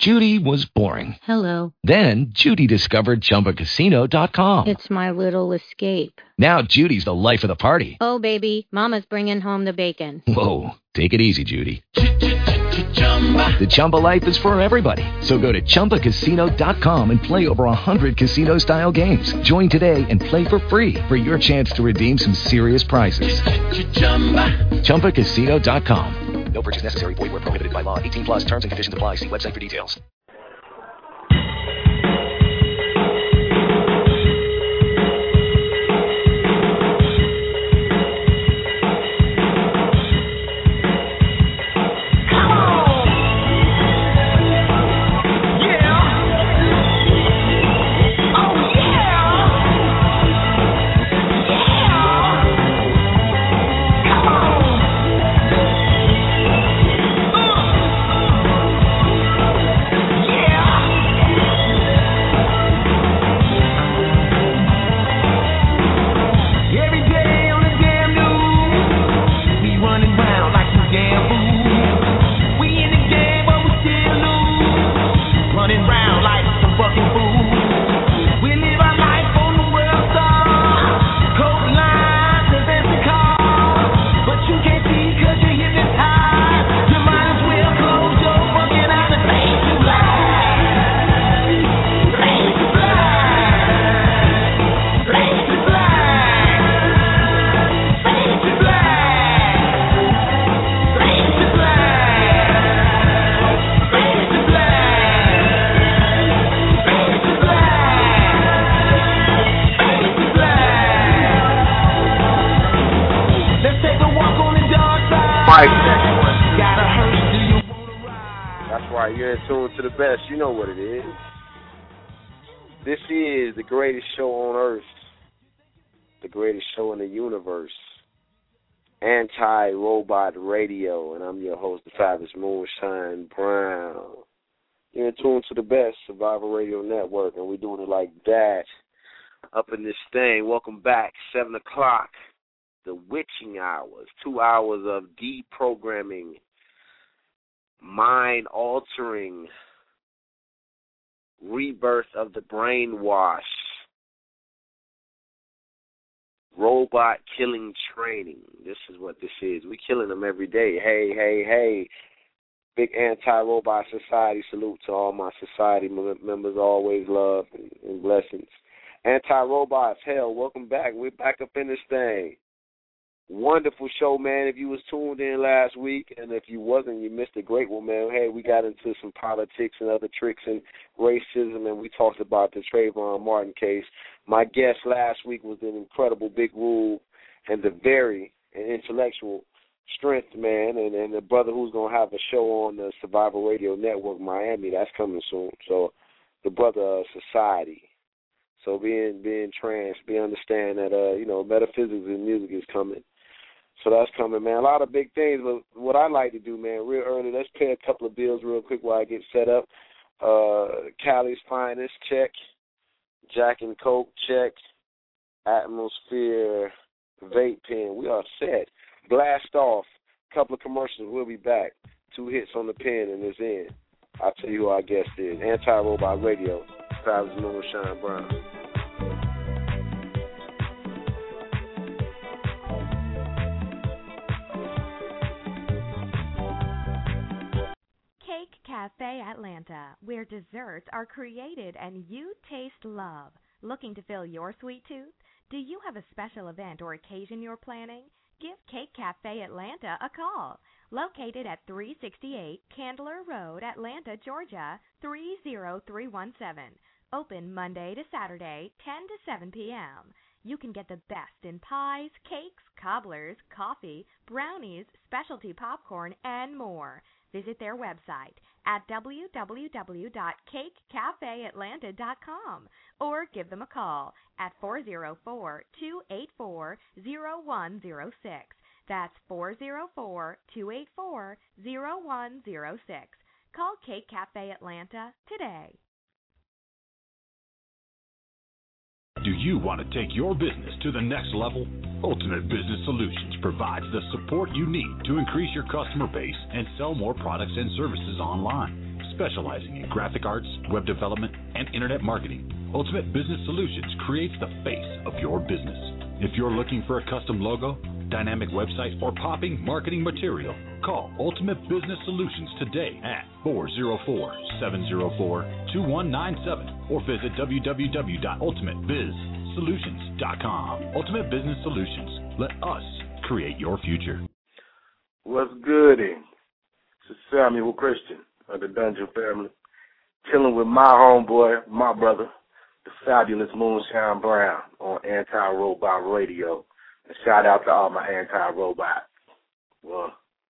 Judy was boring. Hello. Then Judy discovered ChumbaCasino.com. It's my little escape. Now Judy's the life of the party. Oh, baby, mama's bringing home the bacon. Whoa, take it easy, Judy. The Chumba life is for everybody. So go to ChumbaCasino.com and play over 100 casino-style games. Join today and play for free for your chance to redeem some serious prizes. ChumbaCasino.com. No purchase necessary. Void where prohibited by law. 18 plus terms and conditions apply. See website for details. That's right, you're in tune to the best. You know what it is. This is the greatest show on earth, the greatest show in the universe, Anti-Robot Radio, and I'm your host, the fabulous Moonshine Brown. You're in tune to the best, Survivor Radio Network, and we're doing it like that up in this thing. Welcome back, 7 o'clock, the witching hours, 2 hours of deprogramming, mind-altering, rebirth of the brainwash, robot-killing training. This is what this is. We're killing them every day. Hey, hey, hey. Big anti-robot society salute to all my society members. Always love and blessings. Anti-robots, hell, welcome back. We're back up in this thing. Wonderful show, man. If you was tuned in last week, and if you wasn't, you missed a great one, man. Hey, we got into some politics and other tricks and racism, and we talked about the Trayvon Martin case. My guest last week was an incredible Big Rule and the very intellectual Strength, man, and the brother who's going to have a show on the Survivor Radio Network Miami. That's coming soon. So the brother of society. So being trans, understand that, metaphysics and music is coming. So that's coming, man. A lot of big things. But what I like to do, man, real early, let's pay a couple of bills real quick while I get set up. Cali's Finest, check. Jack and Coke, check. Atmosphere Vape Pen. We are set. Blast off. A couple of commercials. We'll be back. 2 hits on the pen and it's in. I'll tell you who our guest is. Anti-Robot Radio. Fabulous Moonshine Brown. Cake Cafe Atlanta, where desserts are created and you taste love. Looking to fill your sweet tooth? Do you have a special event or occasion you're planning? Give Cake Cafe Atlanta a call. Located at 368 Candler Road, Atlanta, Georgia, 30317. Open Monday to Saturday, 10 to 7 p.m. You can get the best in pies, cakes, cobblers, coffee, brownies, specialty popcorn, and more. Visit their website at www.cakecafeatlanta.com or give them a call at 404-284-0106. That's 404-284-0106. Call Cake Cafe Atlanta today. Do you want to take your business to the next level? Ultimate Business Solutions provides the support you need to increase your customer base and sell more products and services online. Specializing in graphic arts, web development, and internet marketing, Ultimate Business Solutions creates the face of your business. If you're looking for a custom logo, dynamic website, or popping marketing material, call Ultimate Business Solutions today at 404-704-2197 or visit www.ultimatebizsolutions.com. Ultimate Business Solutions. Let us create your future. What's good? This is Samuel Christian of the Dungeon Family, chilling with my homeboy, my brother, the fabulous Moonshine Brown on Anti-Robot Radio. And shout out to all my anti-robots. Well,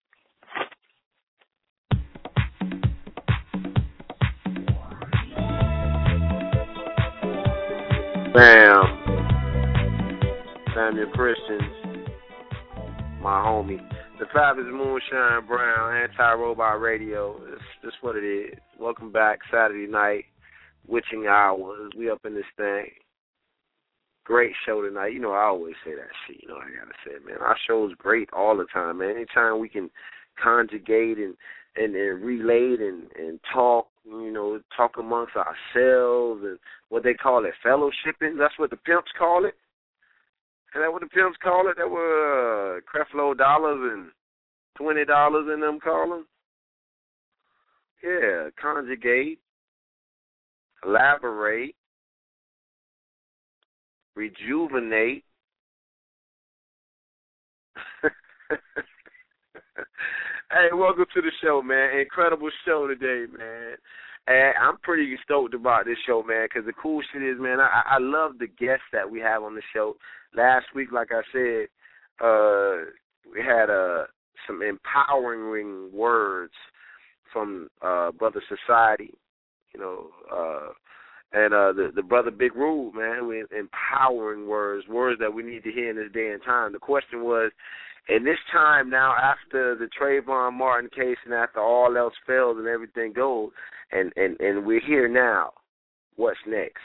Bam. Samuel Christians, my homie. The fabulous Moonshine Brown, Anti-Robot Radio. That's what it is. Welcome back, Saturday night, witching hours. We up in this thing. Great show tonight. You know, I always say that shit. You know, I gotta say it, man. Our show's great all the time, man. Anytime we can conjugate and relate and talk, you know, talk amongst ourselves and what they call it, fellowshipping. That's what the pimps call it. Is that what the pimps call it? That were Creflo dollars and $20 in them call them? Yeah, conjugate, elaborate, rejuvenate. Hey, welcome to the show, man. Incredible show today, man. And I'm pretty stoked about this show, man, because the cool shit is, man, I love the guests that we have on the show. Last week, like I said, we had some empowering words from Brother Society, you know, and the Brother Big Rule, man, with empowering words that we need to hear in this day and time. The question was, in this time now, after the Trayvon Martin case and after all else fails and everything goes, and we're here now, what's next?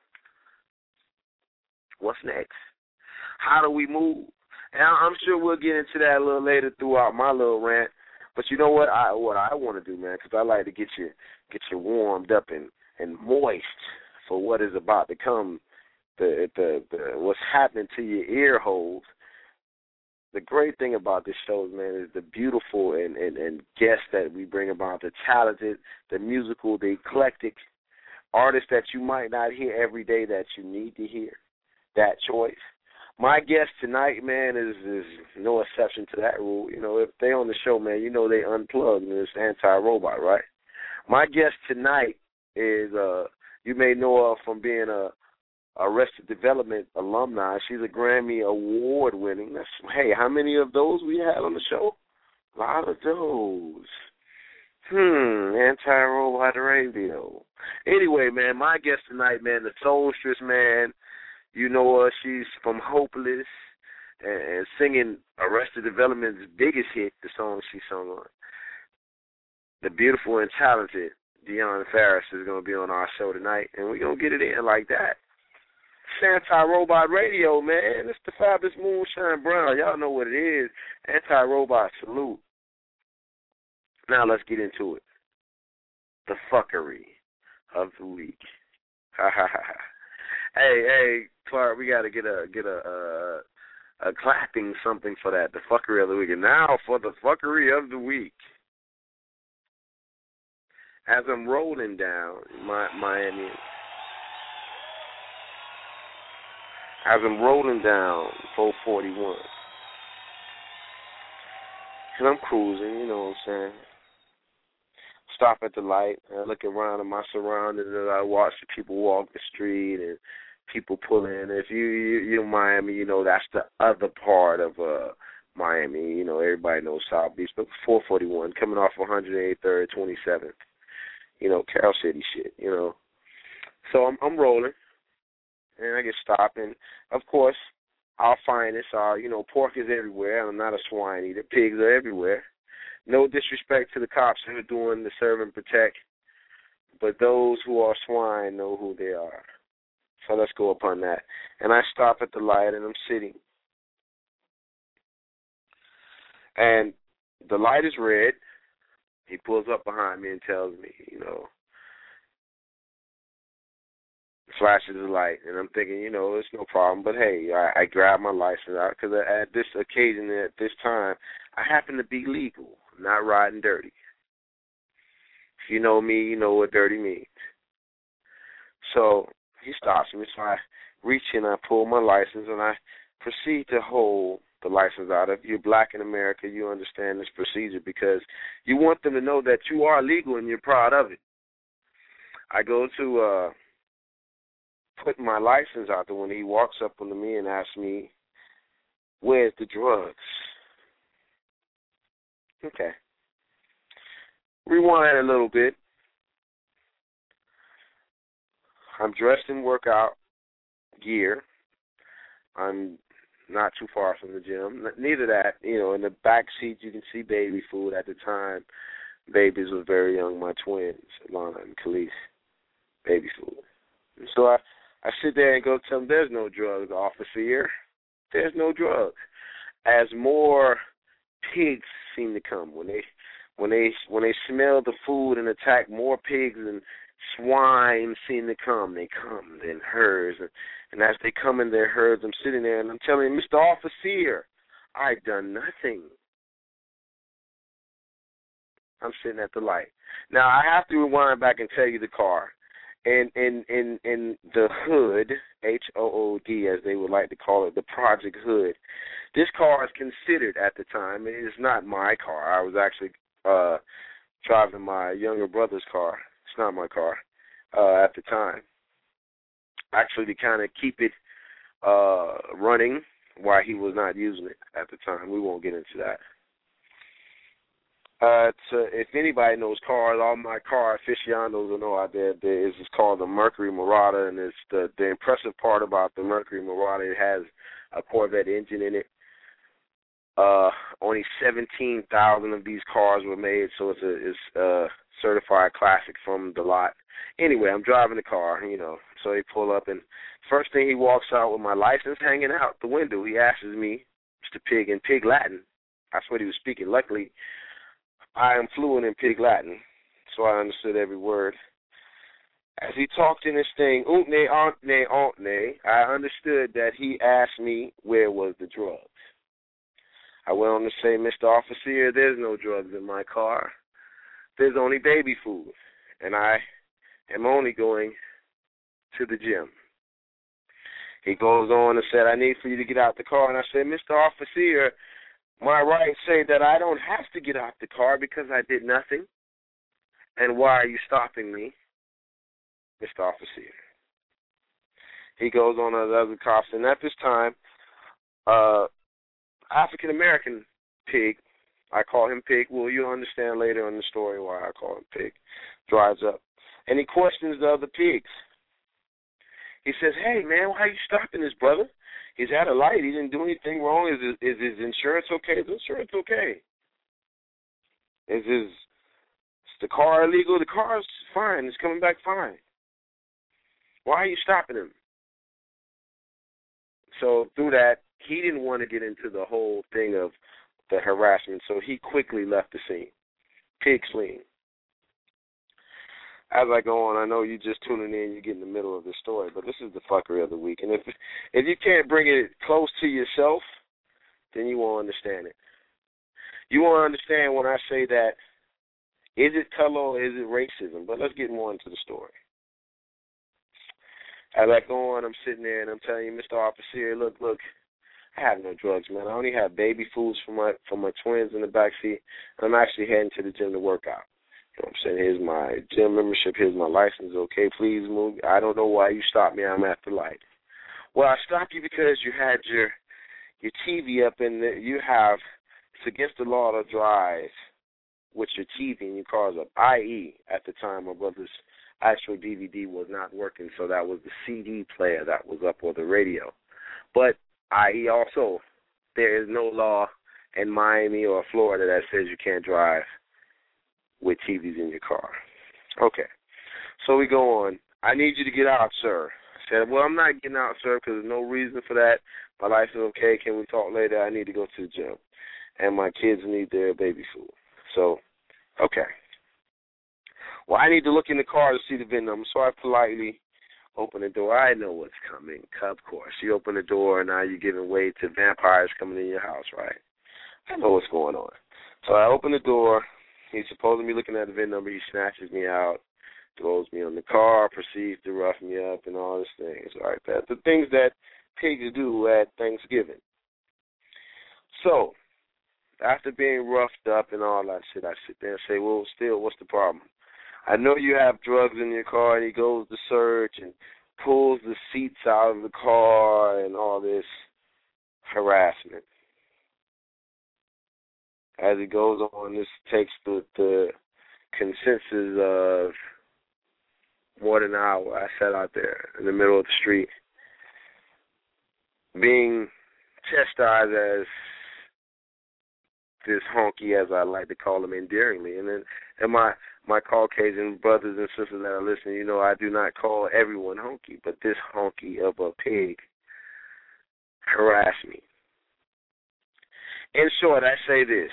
What's next? How do we move? And I'm sure we'll get into that a little later throughout my little rant. But you know what I want to do, man, because I like to get you warmed up and moist for what is about to come, the what's happening to your ear holes. The great thing about this show, man, is the beautiful and guests that we bring about, the talented, the musical, the eclectic artists that you might not hear every day that you need to hear. That choice. My guest tonight, man, is no exception to that rule. You know, if they on the show, man, you know they unplugged and it's Anti-Robot, right? My guest tonight is, you may know her from being a Arrested Development alumni. She's a Grammy Award winning. Hey, how many of those we had on the show? A lot of those. Anti-Robot Radio. Anyway, man, my guest tonight, man, the Soulstress, man. You know her. She's from Hopeless and singing Arrested Development's biggest hit, the song she sung on. The beautiful and talented Deanna Faris is going to be on our show tonight, and we're going to get it in like that. It's Anti-Robot Radio, man. It's the fabulous Moonshine Brown. Y'all know what it is. Anti-Robot salute. Now let's get into it. The fuckery of the week. Ha ha ha. Hey, Clark, we got to get a clapping something for that. The fuckery of the week. And now for the fuckery of the week. As I'm rolling down Miami. As I'm rolling down 441, and I'm cruising, you know what I'm saying? Stop at the light, I look around at my surroundings, and I watch the people walk the street and people pull in. If you're in Miami, you know that's the other part of Miami. You know, everybody knows South Beach, but 441, coming off 183rd, 27th. You know, Carroll City shit, you know. So I'm rolling. And I get stopped, and of course, our finest are, you know, pork is everywhere. I'm not a swine eater. Pigs are everywhere. No disrespect to the cops who are doing the serve and protect, but those who are swine know who they are. So let's go upon that. And I stop at the light, and I'm sitting. And the light is red. He pulls up behind me and tells me, flashes the light, and I'm thinking, it's no problem. But hey, I grab my license out because at this occasion, at this time, I happen to be legal, not riding dirty. If you know me, you know what dirty means. So he stops me, so I reach in, I pull my license, and I proceed to hold the license out. If you're black in America, you understand this procedure because you want them to know that you are legal and you're proud of it. I go to put my license out there when he walks up to me and asks me, where's the drugs? Okay. Rewind a little bit. I'm dressed in workout gear. I'm not too far from the gym. Neither that, in the back seat you can see baby food. At the time, babies were very young, my twins, Lana and Khalees, baby food. And so I sit there and go tell them, there's no drugs, officer. There's no drugs. As more pigs seem to come, when they smell the food and attack, more pigs and swine seem to come. They come in herds, and as they come in their herds, I'm sitting there and I'm telling him, Mr. Officer, I've done nothing. I'm sitting at the light. Now I have to rewind back and tell you the car. In the hood, HOOD, as they would like to call it, the Project Hood, this car is considered at the time, it is not my car. I was actually driving my younger brother's car. It's not my car at the time. Actually, to kind of keep it running while he was not using it at the time. We won't get into that. If anybody knows cars, all my car aficionados will know out there, it's called the Mercury Marauder, and it's the impressive part about the Mercury Marauder, it has a Corvette engine in it. Only 17,000 of these cars were made, so it's a certified classic from the lot. Anyway, I'm driving the car, so they pull up, and first thing he walks out with my license hanging out the window, he asks me, Mr. Pig, in Pig Latin. That's what he was speaking. Luckily, I am fluent in Pig Latin, so I understood every word. As he talked in this thing, ootne, ontne, ontne, I understood that he asked me where was the drugs. I went on to say, Mr. Officer, there's no drugs in my car. There's only baby food, and I am only going to the gym. He goes on and said, I need for you to get out the car. And I said, Mr. Officer, my rights say that I don't have to get out the car because I did nothing. And why are you stopping me, Mr. Officer? He goes on to the other cops, and at this time, African-American Pig, I call him Pig. Well, you'll understand later in the story why I call him Pig, drives up. And he questions the other pigs. He says, hey, man, why are you stopping this brother? He's at a light. He didn't do anything wrong. Is his insurance okay? Is insurance okay? Is the car illegal? The car's fine. It's coming back fine. Why are you stopping him? So through that, he didn't want to get into the whole thing of the harassment, so he quickly left the scene. Pig fleeing. As I go on, I know you just tuning in, you get in the middle of the story, but this is the fuckery of the week. And if you can't bring it close to yourself, then you won't understand it. You won't understand when I say that, is it color or is it racism? But let's get more into the story. As I go on, I'm sitting there and I'm telling you, Mr. Officer, look, I have no drugs, man. I only have baby foods for my twins in the back seat. I'm actually heading to the gym to work out. You know what I'm saying? Here's my gym membership. Here's my license. Okay, please move. I don't know why you stopped me. I'm at the light. Well, I stopped you because you had your TV up and it's against the law to drive with your TV and your car's up, i.e., at the time my brother's actual DVD was not working, so that was the CD player that was up or the radio. But i.e. also, there is no law in Miami or Florida that says you can't drive with TVs in your car. Okay. So we go on. I need you to get out, sir. I said, well, I'm not getting out, sir, because there's no reason for that. My life is okay. Can we talk later? I need to go to the gym. And my kids need their baby food. So Okay. Well, I need to look in the car to see the VIN number, so I politely open the door. I know what's coming, of course. You open the door, and now you're giving way to vampires coming in your house, right? I know what's going on. So I open the door. He's supposed to be looking at the VIN number. He snatches me out, throws me on the car, proceeds to rough me up and all these things like that. The things that pigs do at Thanksgiving. So, after being roughed up and all that shit, I sit there and say, well, still, what's the problem? I know you have drugs in your car, and he goes to search and pulls the seats out of the car and all this harassment. As it goes on, this takes the consensus of more than an hour. I sat out there in the middle of the street being chastised as this honky, as I like to call him endearingly. And my Caucasian brothers and sisters that are listening, you know I do not call everyone honky, but this honky of a pig harassed me. In short, I say this.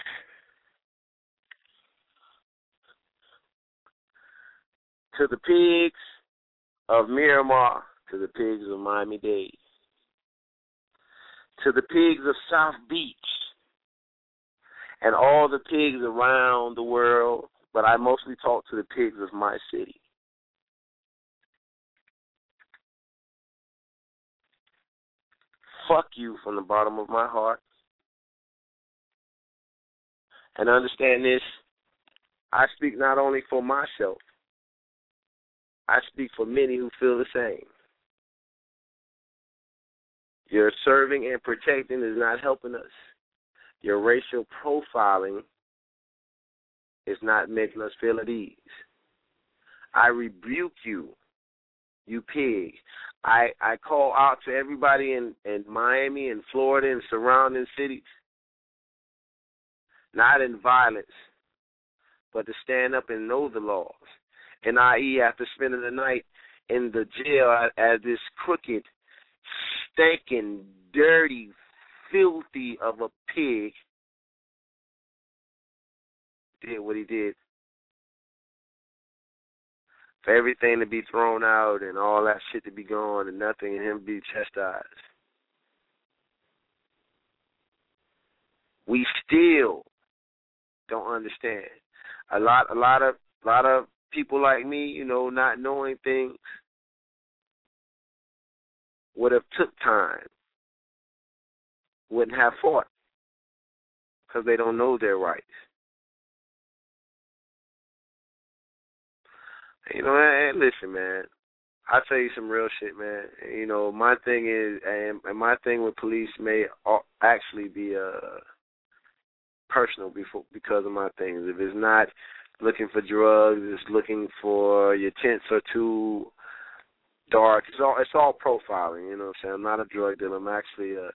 To the pigs of Miramar, to the pigs of Miami-Dade, to the pigs of South Beach, and all the pigs around the world, but I mostly talk to the pigs of my city. Fuck you from the bottom of my heart. And understand this, I speak not only for myself, I speak for many who feel the same. Your serving and protecting is not helping us. Your racial profiling is not making us feel at ease. I rebuke you, you pig. I call out to everybody in Miami and Florida and surrounding cities, not in violence, but to stand up and know the laws. And i.e., after spending the night in the jail as this crooked, stinking, dirty, filthy of a pig did what he did. For everything to be thrown out and all that shit to be gone and nothing and him be chastised. We still don't understand. A lot of people like me, you know, not knowing things, would have took time, wouldn't have fought, because they don't know their rights. You know, and listen, man, I'll tell you some real shit, man. You know, my thing is, and my thing with police may actually be personal because of my things. If it's not looking for drugs, it's looking for your tints are too dark. It's all profiling, you know what I'm saying? I'm not a drug dealer. I'm actually a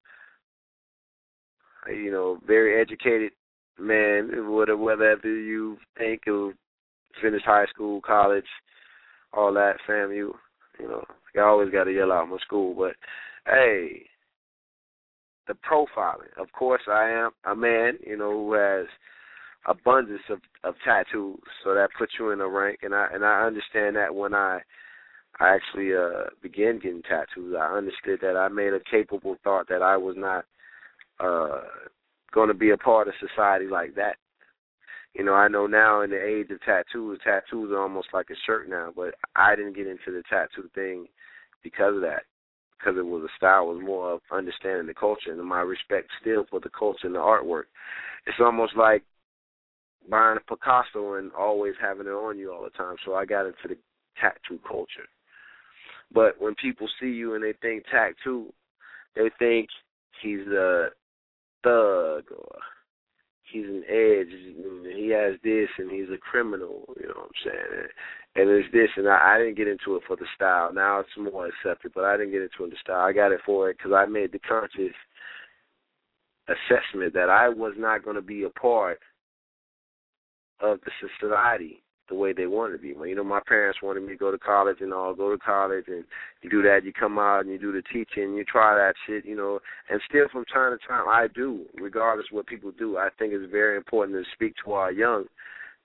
very educated man, whether you think of finish high school, college, all that, fam, you know, I always got to yell out my school, but hey, the profiling. Of course, I am a man, you know, who has abundance of tattoos, so that puts you in a rank, and I understand that when I actually began getting tattoos, I understood that I made a capable thought that I was not going to be a part of society like that. You know, I know now in the age of tattoos are almost like a shirt now, but I didn't get into the tattoo thing because of that, because it was a style. It was more of understanding the culture and my respect still for the culture and the artwork. It's almost like buying a Picasso and always having it on you all the time, so I got into the tattoo culture. But when people see you and they think tattoo, they think he's a thug or he's an edge, he has this, and he's a criminal, you know what I'm saying? And it's this, and I didn't get into it for the style. Now it's more accepted, but I didn't get into it the style. I got it for it because I made the conscious assessment that I was not going to be a part of the society the way they wanted to be. You know, my parents wanted me to go to college and all, go to college, and you do that, you come out and you do the teaching, you try that shit, you know, and still from time to time I do, regardless of what people do. I think it's very important to speak to our young,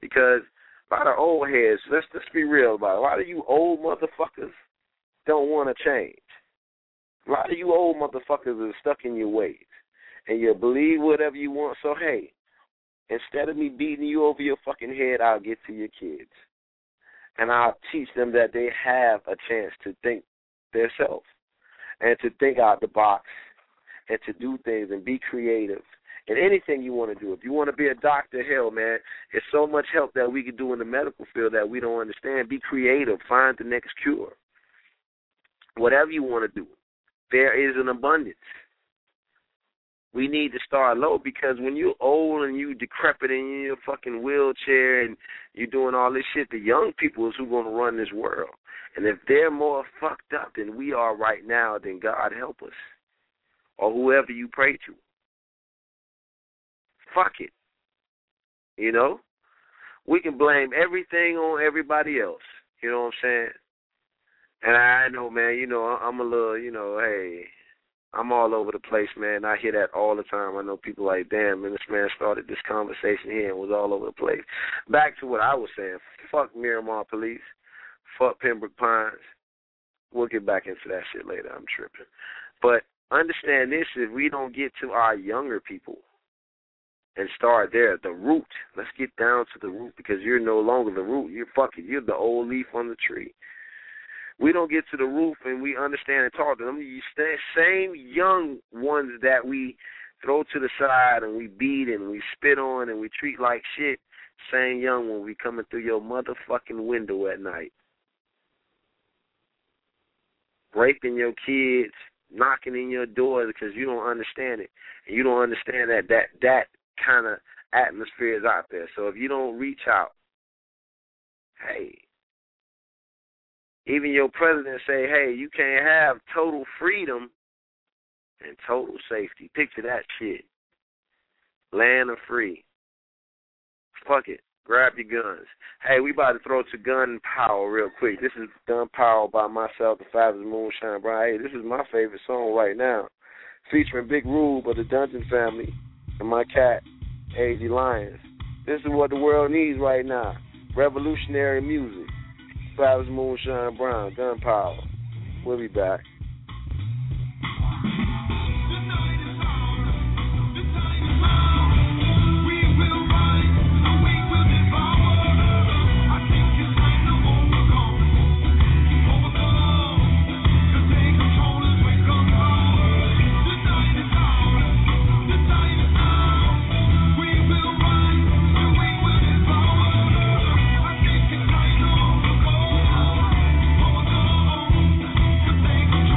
Because a lot of old heads, let's be real about it. A lot of you old motherfuckers don't want to change. A lot of you old motherfuckers are stuck in your ways. And you believe whatever you want. So, hey, instead of me beating you over your fucking head, I'll get to your kids. And I'll teach them that they have a chance to think themselves and to think out the box and to do things and be creative in anything you want to do. If you want to be a doctor, hell, man, it's so much help that we can do in the medical field that we don't understand. Be creative. Find the next cure. Whatever you want to do, there is an abundance. We need to start low because when you're old and you decrepit and you're in your fucking wheelchair and you're doing all this shit, the young people is who's going to run this world. And if they're more fucked up than we are right now, then God help us. Or whoever you pray to. Fuck it. You know? We can blame everything on everybody else. You know what I'm saying? And I know, man, you know, I'm a little, you know, hey, I'm all over the place, man. I hear that all the time. I know people like, damn, man, this man started this conversation here and was all over the place. Back to what I was saying. Fuck Miramar Police. Fuck Pembroke Pines. We'll get back into that shit later. I'm tripping. But understand this, if we don't get to our younger people and start there, the root, let's get down to the root because you're no longer the root. You're the old leaf on the tree. We don't get to the roof and we understand and talk to them. You same young ones that we throw to the side and we beat and we spit on and we treat like shit, same young one we coming through your motherfucking window at night. Raping your kids, knocking in your door because you don't understand it. And you don't understand that kind of atmosphere is out there. So if you don't reach out, hey, even your president say, hey, you can't have total freedom and total safety. Picture that shit. Land of free. Fuck it. Grab your guns. Hey, we about to throw to Gun Power real quick. This is Gun Power by myself, the Fabulous Moonshine Brown. Hey, this is my favorite song right now. Featuring Big Rube of the Dungeon Family and my cat, A.Z. Lyons. This is what the world needs right now. Revolutionary music. Fabulous Moonshine Brown, Gun Power. We'll be back. Take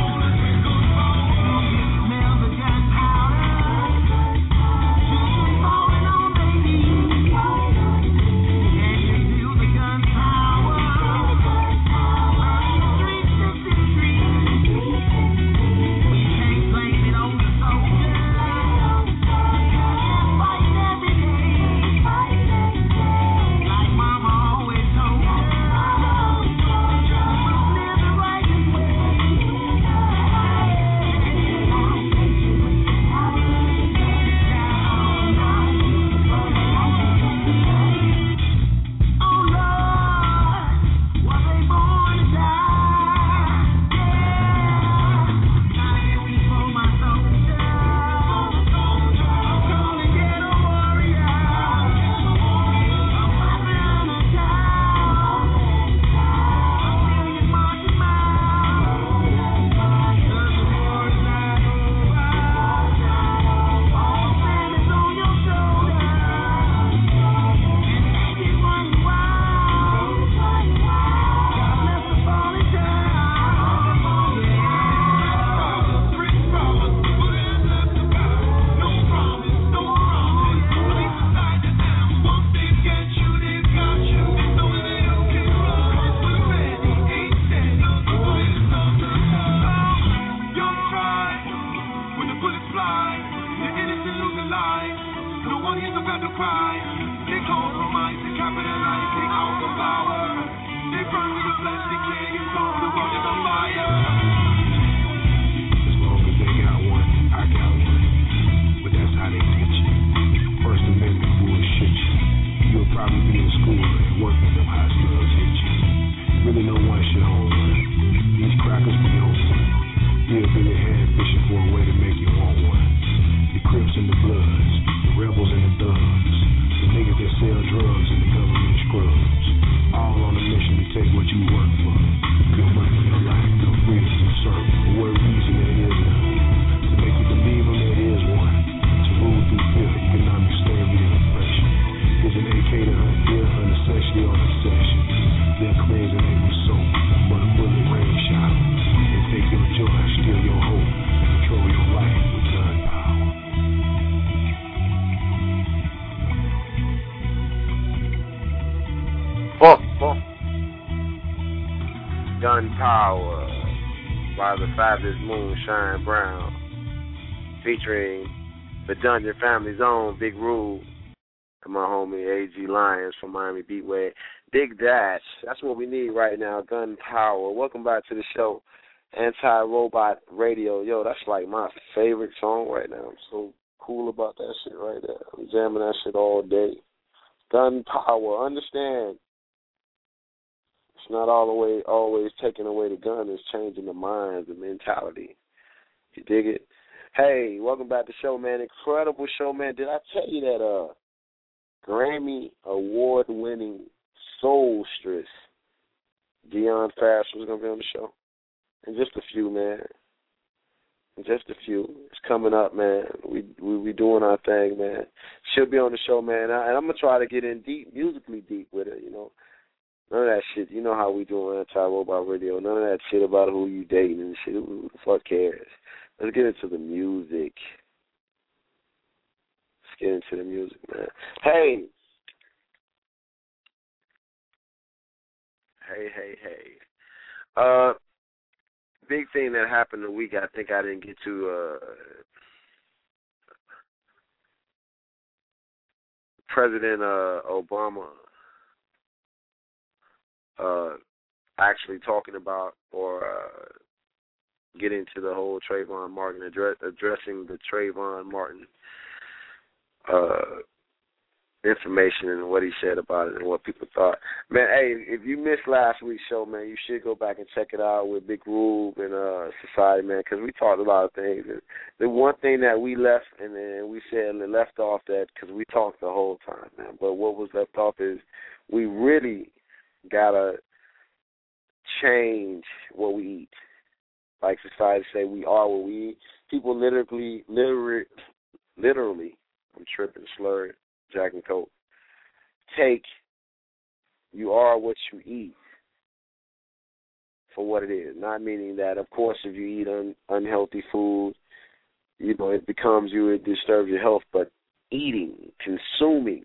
Gun Power by the fabulous Moonshine Brown, featuring the Dungeon Family's own Big Rube and my homie A.G. Lyons from Miami Beatway. Big Dash, that's what we need right now, Gun Power. Welcome back to the show, Anti-Robot Radio. Yo, that's like my favorite song right now. I'm so cool about that shit right there. I'm jamming that shit all day. Gun Power, understand. It's not always taking away the gun. It's changing the mind, the mentality. You dig it? Hey, welcome back to the show, man. Incredible show, man. Did I tell you that Grammy award-winning soulstress Dionne Farris was going to be on the show? And just a few, man. Just a few. It's coming up, man. We doing our thing, man. She'll be on the show, man. And I'm going to try to get in deep, musically deep with her, you know. None of that shit. You know how we do on Anti-Robot Radio. None of that shit about who you dating and shit. Who the fuck cares? Let's get into the music. Let's get into the music, man. Hey. Big thing that happened the week, I think I didn't get to. President Obama actually talking about or getting to the whole Trayvon Martin, addressing the Trayvon Martin information and what he said about it and what people thought. Man, hey, if you missed last week's show, man, you should go back and check it out with Big Rube and Society, man, because we talked a lot of things. And the one thing that we left and then we said and left off that, because we talked the whole time, man, but what was left off is we really got to change what we eat. Like Society say, we are what we eat. People literally, I'm tripping, slurred, Jack and Coke. Take you are what you eat for what it is. Not meaning that, of course, if you eat unhealthy food, you know, it becomes you, it disturbs your health. But eating, consuming,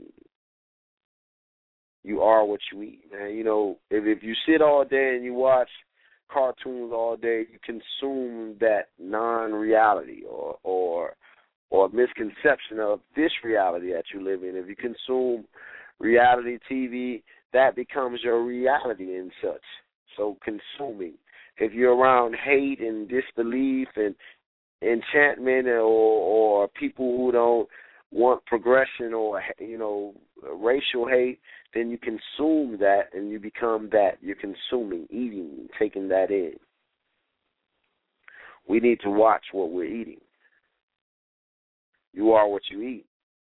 you are what you eat. Man, you know, if you sit all day and you watch cartoons all day, you consume that non-reality or misconception of this reality that you live in. If you consume reality TV, that becomes your reality and such. So consuming. If you're around hate and disbelief and enchantment or people who don't want progression or, you know, racial hate, then you consume that and you become that. You're consuming, eating, taking that in. We need to watch what we're eating. You are what you eat.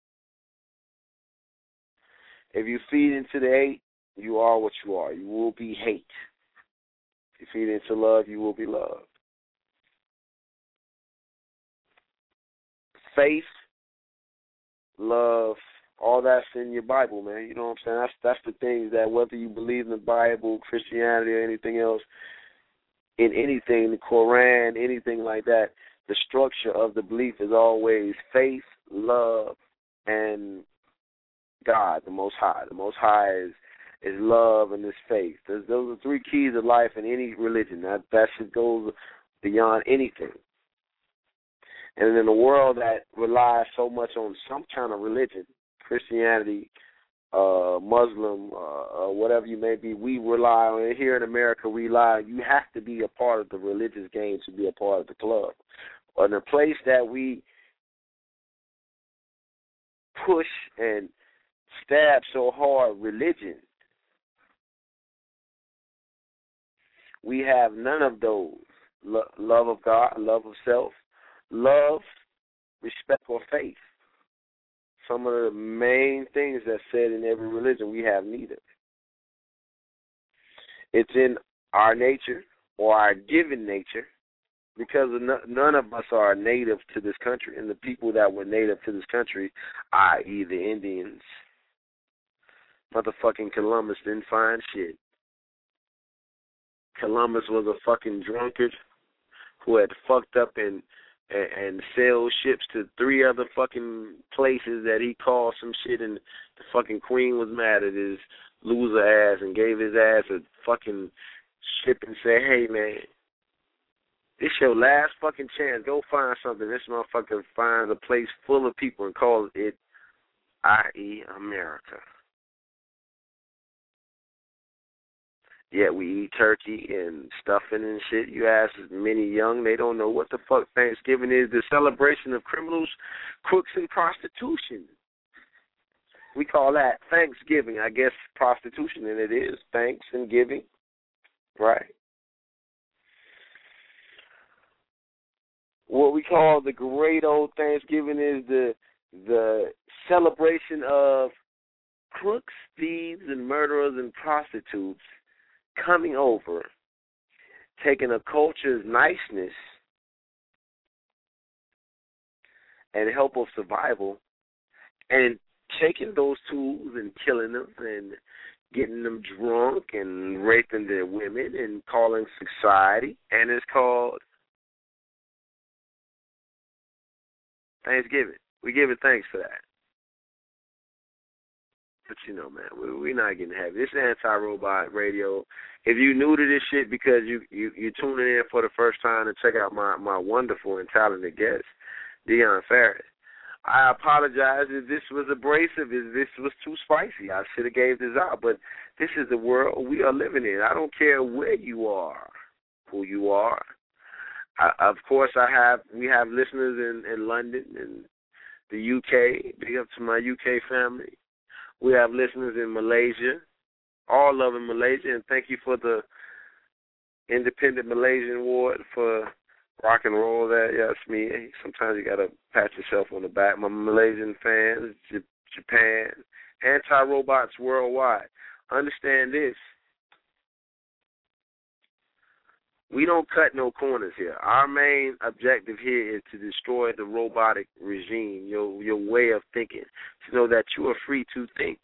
If you feed into the hate, you are what you are. You will be hate. If you feed into love, you will be loved. Faith, love, all that's in your Bible, man. You know what I'm saying? That's the things that whether you believe in the Bible, Christianity, or anything else, in anything, the Quran, anything like that, the structure of the belief is always faith, love, and God, the Most High. The Most High is love and is faith. Those are three keys of life in any religion. That shit goes beyond anything. And in a world that relies so much on some kind of religion, Christianity, Muslim, whatever you may be, we rely on it. Here in America, you have to be a part of the religious game to be a part of the club. Or the place that we push and stab so hard, religion, we have none of those. Love of God, love of self, love, respect, or faith. Some of the main things that's said in every religion, we have neither. It's in our nature or our given nature because none of us are native to this country. And the people that were native to this country, i.e. the Indians, motherfucking Columbus didn't find shit. Columbus was a fucking drunkard who had fucked up and sailed ships to 3 other fucking places that he called some shit, and the fucking queen was mad at his loser ass and gave his ass a fucking ship and say, hey, man, this your last fucking chance. Go find something. This motherfucker finds a place full of people and calls it, i.e., America. Yet we eat turkey and stuffing and shit. You ask many young, they don't know what the fuck Thanksgiving is. The celebration of criminals, crooks, and prostitution. We call that Thanksgiving. I guess prostitution, and it is thanks and giving, right? What we call the great old Thanksgiving is the celebration of crooks, thieves, and murderers and prostitutes coming over, taking a culture's niceness and help of survival and taking those tools and killing them and getting them drunk and raping their women and calling society, and it's called Thanksgiving. We give it thanks for that. But, you know, man, we're not getting heavy. This is Anti-Robot Radio. If you're new to this shit because you're tuning in for the first time to check out my wonderful and talented guest, Dion Farris, I apologize if this was abrasive, if this was too spicy. I should have gave this out. But this is the world we are living in. I don't care where you are, who you are. Of course, we have listeners in London and the UK. Big up to my UK family. We have listeners in Malaysia, all love in Malaysia, and thank you for the Independent Malaysian Award for rock and roll there. Yeah, it's me. Sometimes you got to pat yourself on the back. My Malaysian fans, Japan, anti-robots worldwide. Understand this. We don't cut no corners here. Our main objective here is to destroy the robotic regime, your way of thinking, to know that you are free to think.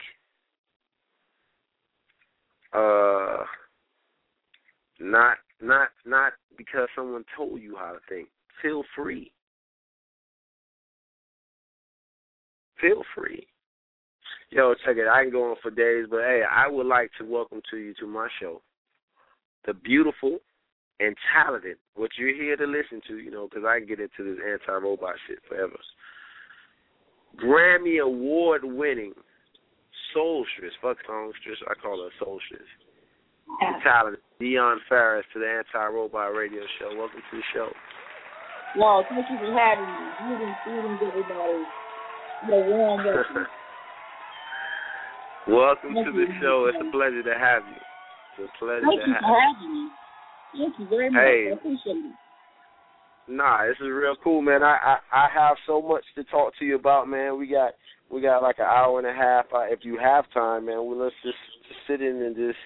Not because someone told you how to think. Feel free. Feel free. Yo, check it. I can go on for days, but hey, I would like to welcome you to my show, the beautiful and talented, what you're here to listen to, you know, because I can get into this anti-robot shit forever. Grammy Award-winning soulstress, fuck songstress, I call her soulstress, talented Dion Farris to the Anti-Robot Radio Show. Welcome to the show. No, thank you for having me. Greetings, everybody. Warm welcome. Welcome to the show. It's a pleasure to have you. It's a pleasure Thank to you have for having me. Thank you very much. Hey. I appreciate it. Nah, this is real cool, man. I have so much to talk to you about, man. We got like an hour and a half. If you have time, man, let's just sit in and just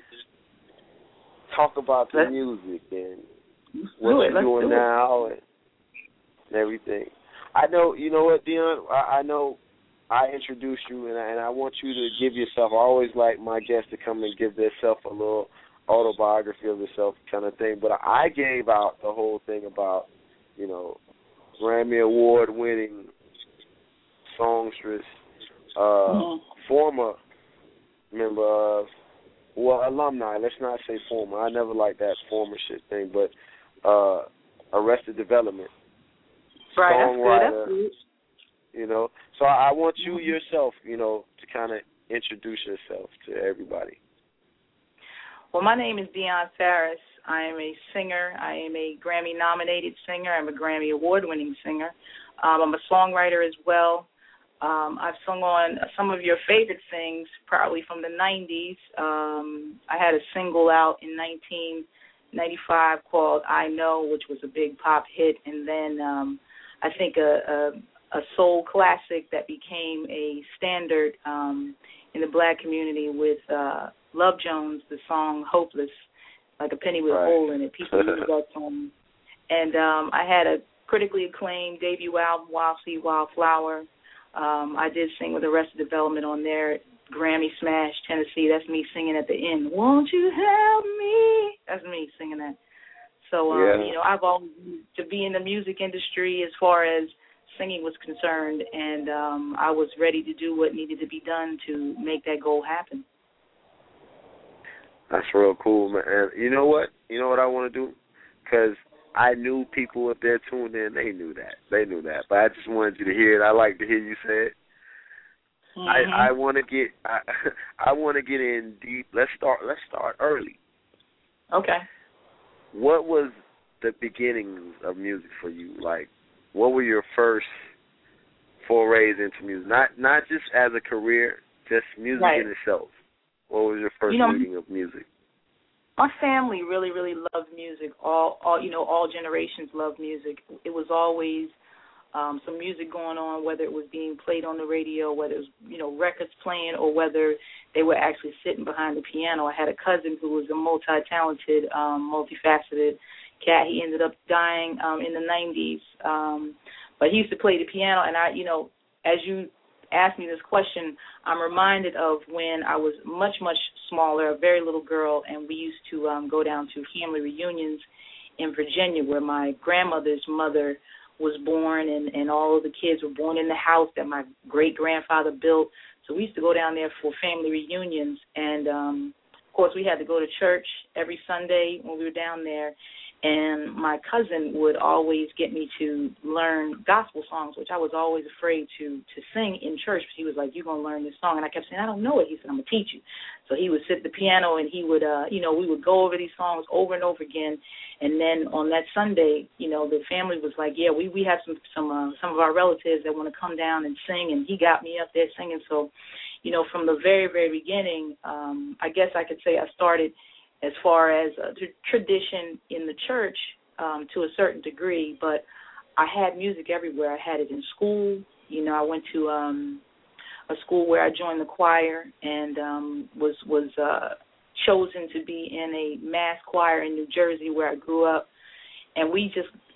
talk about the music and what you're doing now and everything. I know, you know what, Dion? I know I introduced you, and I want you to give yourself. I always like my guests to come and give themselves a little autobiography of yourself kind of thing. But I gave out the whole thing about, you know, Grammy Award-winning songstress, former member of, alumni. Let's not say former. I never liked that former shit thing, but Arrested Development. Right, songwriter, that's good. You know. So I want you yourself, you know, to kind of introduce yourself to everybody. Well, my name is Dion Farris. I am a singer. I am a Grammy-nominated singer. I'm a Grammy Award-winning singer. I'm a songwriter as well. I've sung on some of your favorite things, probably from the 90s. I had a single out in 1995 called I Know, which was a big pop hit, and then I think a soul classic that became a standard in the black community with Love Jones, the song Hopeless, like a penny with a hole in it. People use that song. And I had a critically acclaimed debut album, Wild Seed, Wildflower. I did sing with Arrested Development on there, Grammy Smash, Tennessee. That's me singing at the end. Won't you help me? That's me singing that. So, you know, I've always to be in the music industry as far as singing was concerned, and I was ready to do what needed to be done to make that goal happen. That's real cool, man. And you know what? You know what I want to do? Because I knew people, if they're tuned in, they knew that. They knew that. But I just wanted you to hear it. I like to hear you say it. Mm-hmm. I want to get I want to get in deep. Let's start early. Okay. What was the beginnings of music for you? Like, what were your first forays into music? Not just as a career, just music in itself. What was your first reading of music? My family really, really loved music. All generations loved music. It was always some music going on, whether it was being played on the radio, whether it was, records playing, or whether they were actually sitting behind the piano. I had a cousin who was a multi-talented, multifaceted cat. He ended up dying in the 90s. But he used to play the piano, and as you asked me this question, I'm reminded of when I was much, much smaller, a very little girl, and we used to go down to family reunions in Virginia where my grandmother's mother was born, and all of the kids were born in the house that my great-grandfather built. So we used to go down there for family reunions, and, of course, we had to go to church every Sunday when we were down there. And my cousin would always get me to learn gospel songs, which I was always afraid to sing in church. He was like, "You're going to learn this song." And I kept saying, "I don't know it." He said, "I'm going to teach you." So he would sit at the piano, and he would, we would go over these songs over and over again. And then on that Sunday, the family was like, "Yeah, we have some of our relatives that want to come down and sing." And he got me up there singing. So, from the very, very beginning, I guess I could say I started as far as tradition in the church to a certain degree, but I had music everywhere. I had it in school. I went to a school where I joined the choir and was chosen to be in a mass choir in New Jersey where I grew up. And we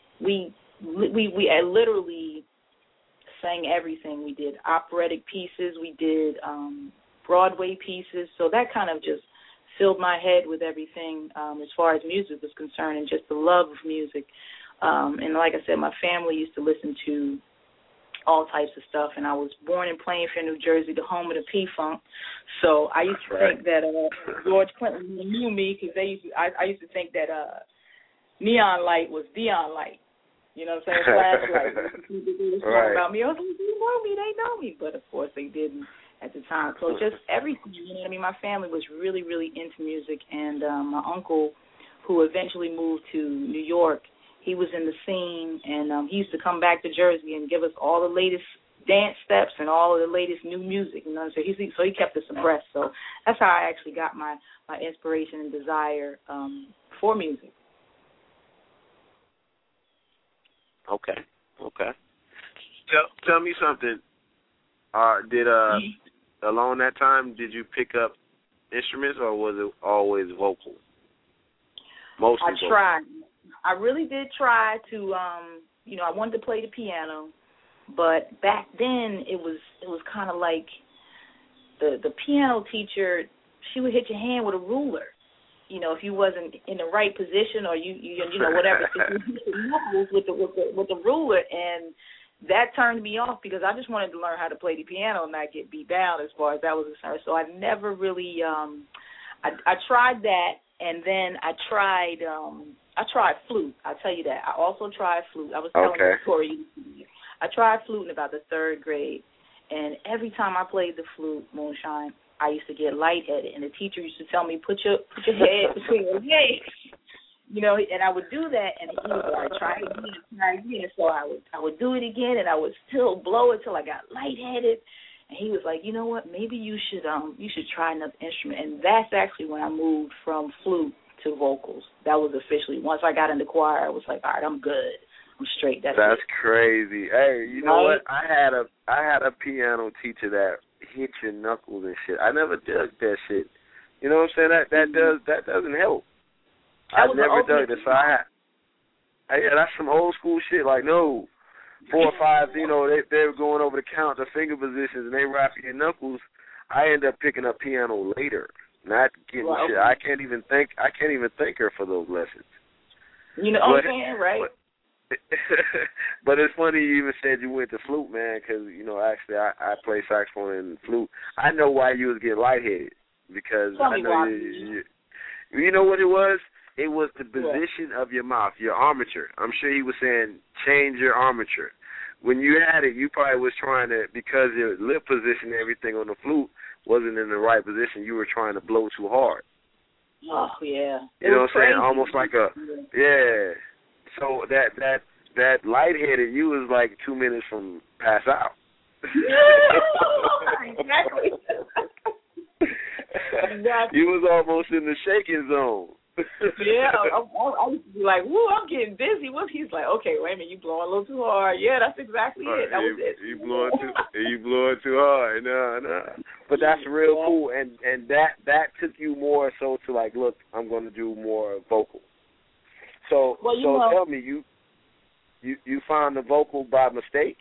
literally sang everything. We did operatic pieces. We did Broadway pieces. So that kind of just filled my head with everything as far as music was concerned, and just the love of music. And like I said, my family used to listen to all types of stuff, and I was born in Plainfield, New Jersey, the home of the P-Funk. So I used to think that George Clinton knew me, because I used to think that Neon Light was Dion Light. You know what I'm saying? Flashlight. They was talking about me. I was like, they know me. But, of course, they didn't at the time. So just everything, my family was really, really into music. And my uncle, who eventually moved to New York, he was in the scene, and he used to come back to Jersey and give us all the latest dance steps and all of the latest new music. So he kept us abreast. So that's how I actually got my inspiration and desire for music. Okay. Tell me something. Along that time, did you pick up instruments, or was it always vocal? Mostly I tried. I really did try to. I wanted to play the piano, but back then it was kind of like the piano teacher. She would hit your hand with a ruler. If you wasn't in the right position, or you whatever, you hit the knuckles with the ruler, and that turned me off, because I just wanted to learn how to play the piano and not get beat down as far as that was concerned. So I never really I tried that, and then I tried flute. I'll tell you that. I also tried flute. I was telling the story. I tried flute in about the third grade, and every time I played the flute, Moonshine, I used to get lightheaded, and the teacher used to tell me, put your head between your legs. And I would do that, and he was like, try again. So I would do it again, and I would still blow it till I got lightheaded. And he was like, you know what, maybe you should try another instrument. And that's actually when I moved from flute to vocals. That was officially, once I got in the choir, I was like, all right, I'm good. I'm straight. That's crazy. Hey, you know what? I had a piano teacher that hit your knuckles and shit. I never dug that shit. You know what I'm saying? That doesn't help. I never dug it. So that's some old school shit. Like, no, 4 or 5, they were going over the count, the finger positions, and they rapping your knuckles. I end up picking up piano later, not getting shit. I can't even thank her for those lessons. You know what I'm saying, right? But it's funny you even said you went to flute, man, because, actually I play saxophone and flute. I know why you was getting lightheaded, because I know You know what it was? It was the position of your mouth, your armature. I'm sure he was saying change your armature. When you had it, you probably was trying to, because your lip position and everything on the flute wasn't in the right position, you were trying to blow too hard. Oh, yeah. You know what I'm saying? Almost like yeah. So that lightheaded, you was like 2 minutes from pass out. Exactly. You was almost in the shaking zone. Yeah, I used to be like, woo, I'm getting busy. He's like, okay, wait a minute, you blowing a little too hard. Yeah, that's exactly it. That was it. You blowing too hard. No. But that's real cool, and that took you more so to like, look, I'm going to do more vocal. So tell me, you found the vocal by mistake?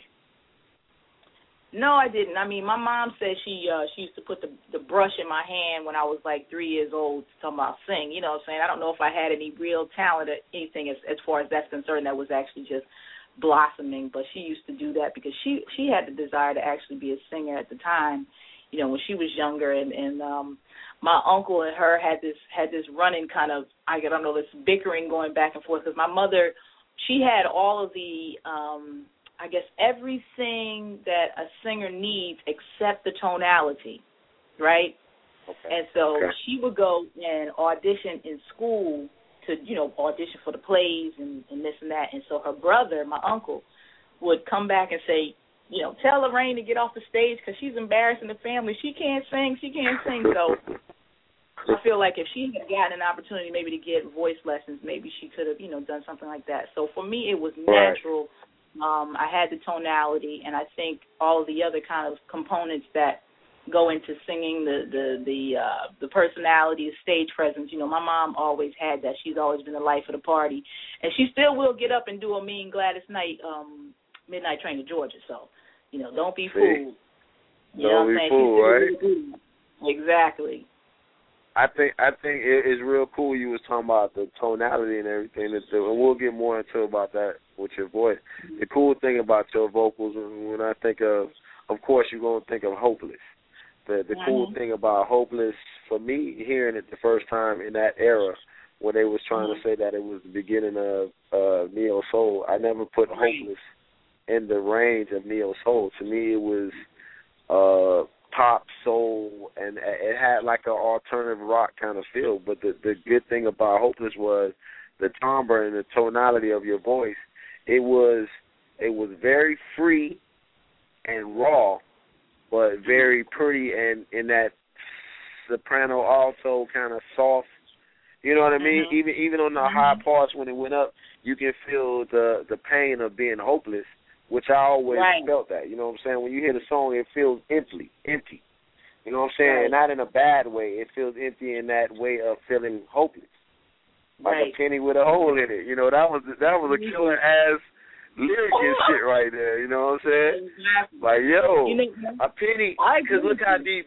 No, I didn't. I mean, my mom said she used to put the brush in my hand when I was like 3 years old talking about sing. You know what I'm saying? I don't know if I had any real talent or anything as far as that's concerned that was actually just blossoming, but she used to do that because she had the desire to actually be a singer at the time, you know, when she was younger, and my uncle and her had this running kind of, I don't know, this bickering going back and forth because my mother, she had all of the I guess everything that a singer needs except the tonality, right? Okay. And so she would go and audition in school to, you know, audition for the plays and this and that. And so her brother, my uncle, would come back and say, you know, tell Lorraine to get off the stage because she's embarrassing the family. She can't sing. So I feel like if she had gotten an opportunity maybe to get voice lessons, maybe she could have, you know, done something like that. So for me, it was natural. I had the tonality, and I think all of the other kind of components that go into singing, the personality, the stage presence. You know, my mom always had that. She's always been the life of the party, and she still will get up and do a mean Gladys Knight Midnight Train to Georgia. So, you know, don't be fooled. Don't be fooled, right? Exactly. I think it's real cool you was talking about the tonality and everything, and we'll get more into about that with your voice. The cool thing about your vocals, when I think of course, you're going to think of Hopeless. The cool thing about Hopeless, for me, hearing it the first time in that era, when they was trying to say that it was the beginning of neo soul, I never put Hopeless in the range of neo soul. To me, it was pop soul, and it had like an alternative rock kind of feel. But the good thing about Hopeless was the timbre and the tonality of your voice. It was very free and raw, but very pretty and in that soprano alto kind of soft. You know what I mean? Even on the high parts when it went up, you can feel the pain of being hopeless, which I always felt that. You know what I'm saying? When you hear the song, it feels empty. You know what I'm saying? Not in a bad way. It feels empty in that way of feeling hopeless. Like a penny with a hole in it. You know, that was a killer ass lyric and shit right there. You know what I'm saying? Exactly. Like, yo, a penny. Because look how deep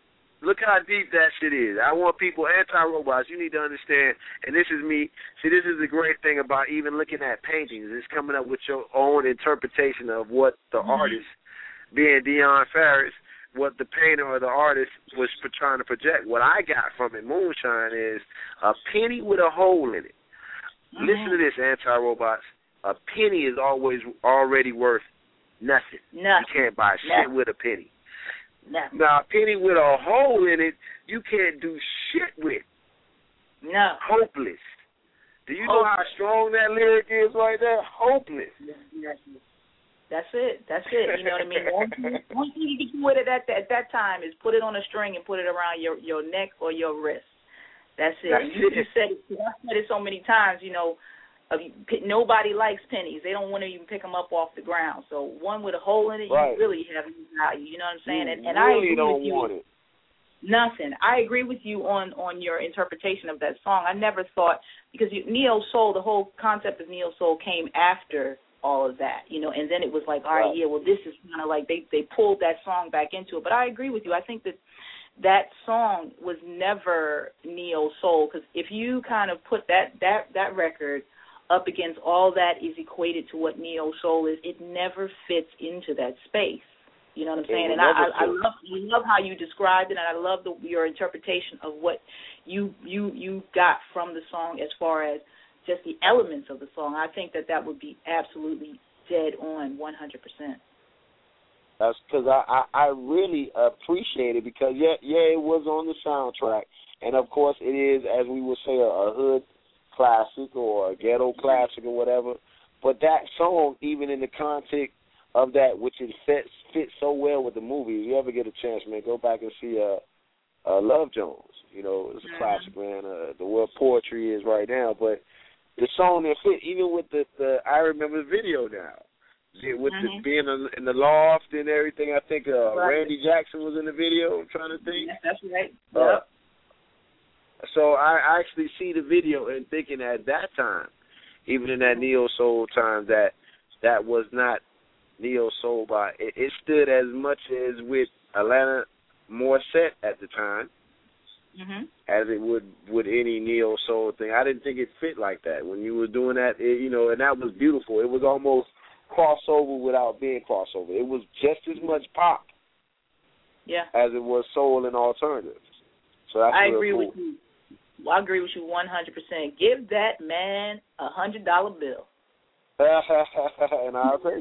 that shit is. I want people, anti-robots, you need to understand, and this is me. See, this is the great thing about even looking at paintings. It's coming up with your own interpretation of what the artist, being Deion Ferris, what the painter or the artist was trying to project. What I got from it, Moonshine, is a penny with a hole in it. Listen to this, anti-robots. A penny is already worth nothing. You can't buy shit with a penny. Now, a penny with a hole in it, you can't do shit with. No. Hopeless. Do you know how strong that lyric is right there? Hopeless. That's it. You know what I mean? One thing you can do with it at that time is put it on a string and put it around your neck or your wrist. That's it. You said it. I've said it so many times, you know. Nobody likes pennies. They don't want to even pick them up off the ground. So one with a hole in it, you really have no value. You know what I'm saying? And I agree don't with you. Want it. Nothing. I agree with you on your interpretation of that song. I never thought, because neo soul, the whole concept of neo soul came after all of that, you know, and then it was like, all right, yeah, well, this is kind of like they pulled that song back into it. But I agree with you. I think that song was never neo soul, because if you kind of put that record up against all that is equated to what neo soul is, it never fits into that space. You know what I'm saying? And I love how you described it, and I love your interpretation of what you got from the song as far as just the elements of the song. I think that would be absolutely dead on, 100%. That's because I really appreciate it because, it was on the soundtrack. And, of course, it is, as we would say, a hood classic or a ghetto classic or whatever. But that song, even in the context of that, which it fits so well with the movie, if you ever get a chance, man, go back and see Love Jones. You know, it's a classic, man. The word poetry is right now. But the song that fit, even with the I remember the video now. With being in the loft and everything, I think Randy Jackson was in the video. I'm trying to think. Yes, that's right. So I actually see the video and thinking at that time, even in that neo soul time, that was not neo soul by it stood as much as with Atlanta Morissette at the time, as it would with any neo soul thing. I didn't think it fit like that when you were doing that. And that was beautiful. It was almost crossover without being crossover. It was just as much pop, as it was soul and alternative. So that's I agree cool. with you. Well, I agree with you 100%. Give that man $100 bill. And I agree.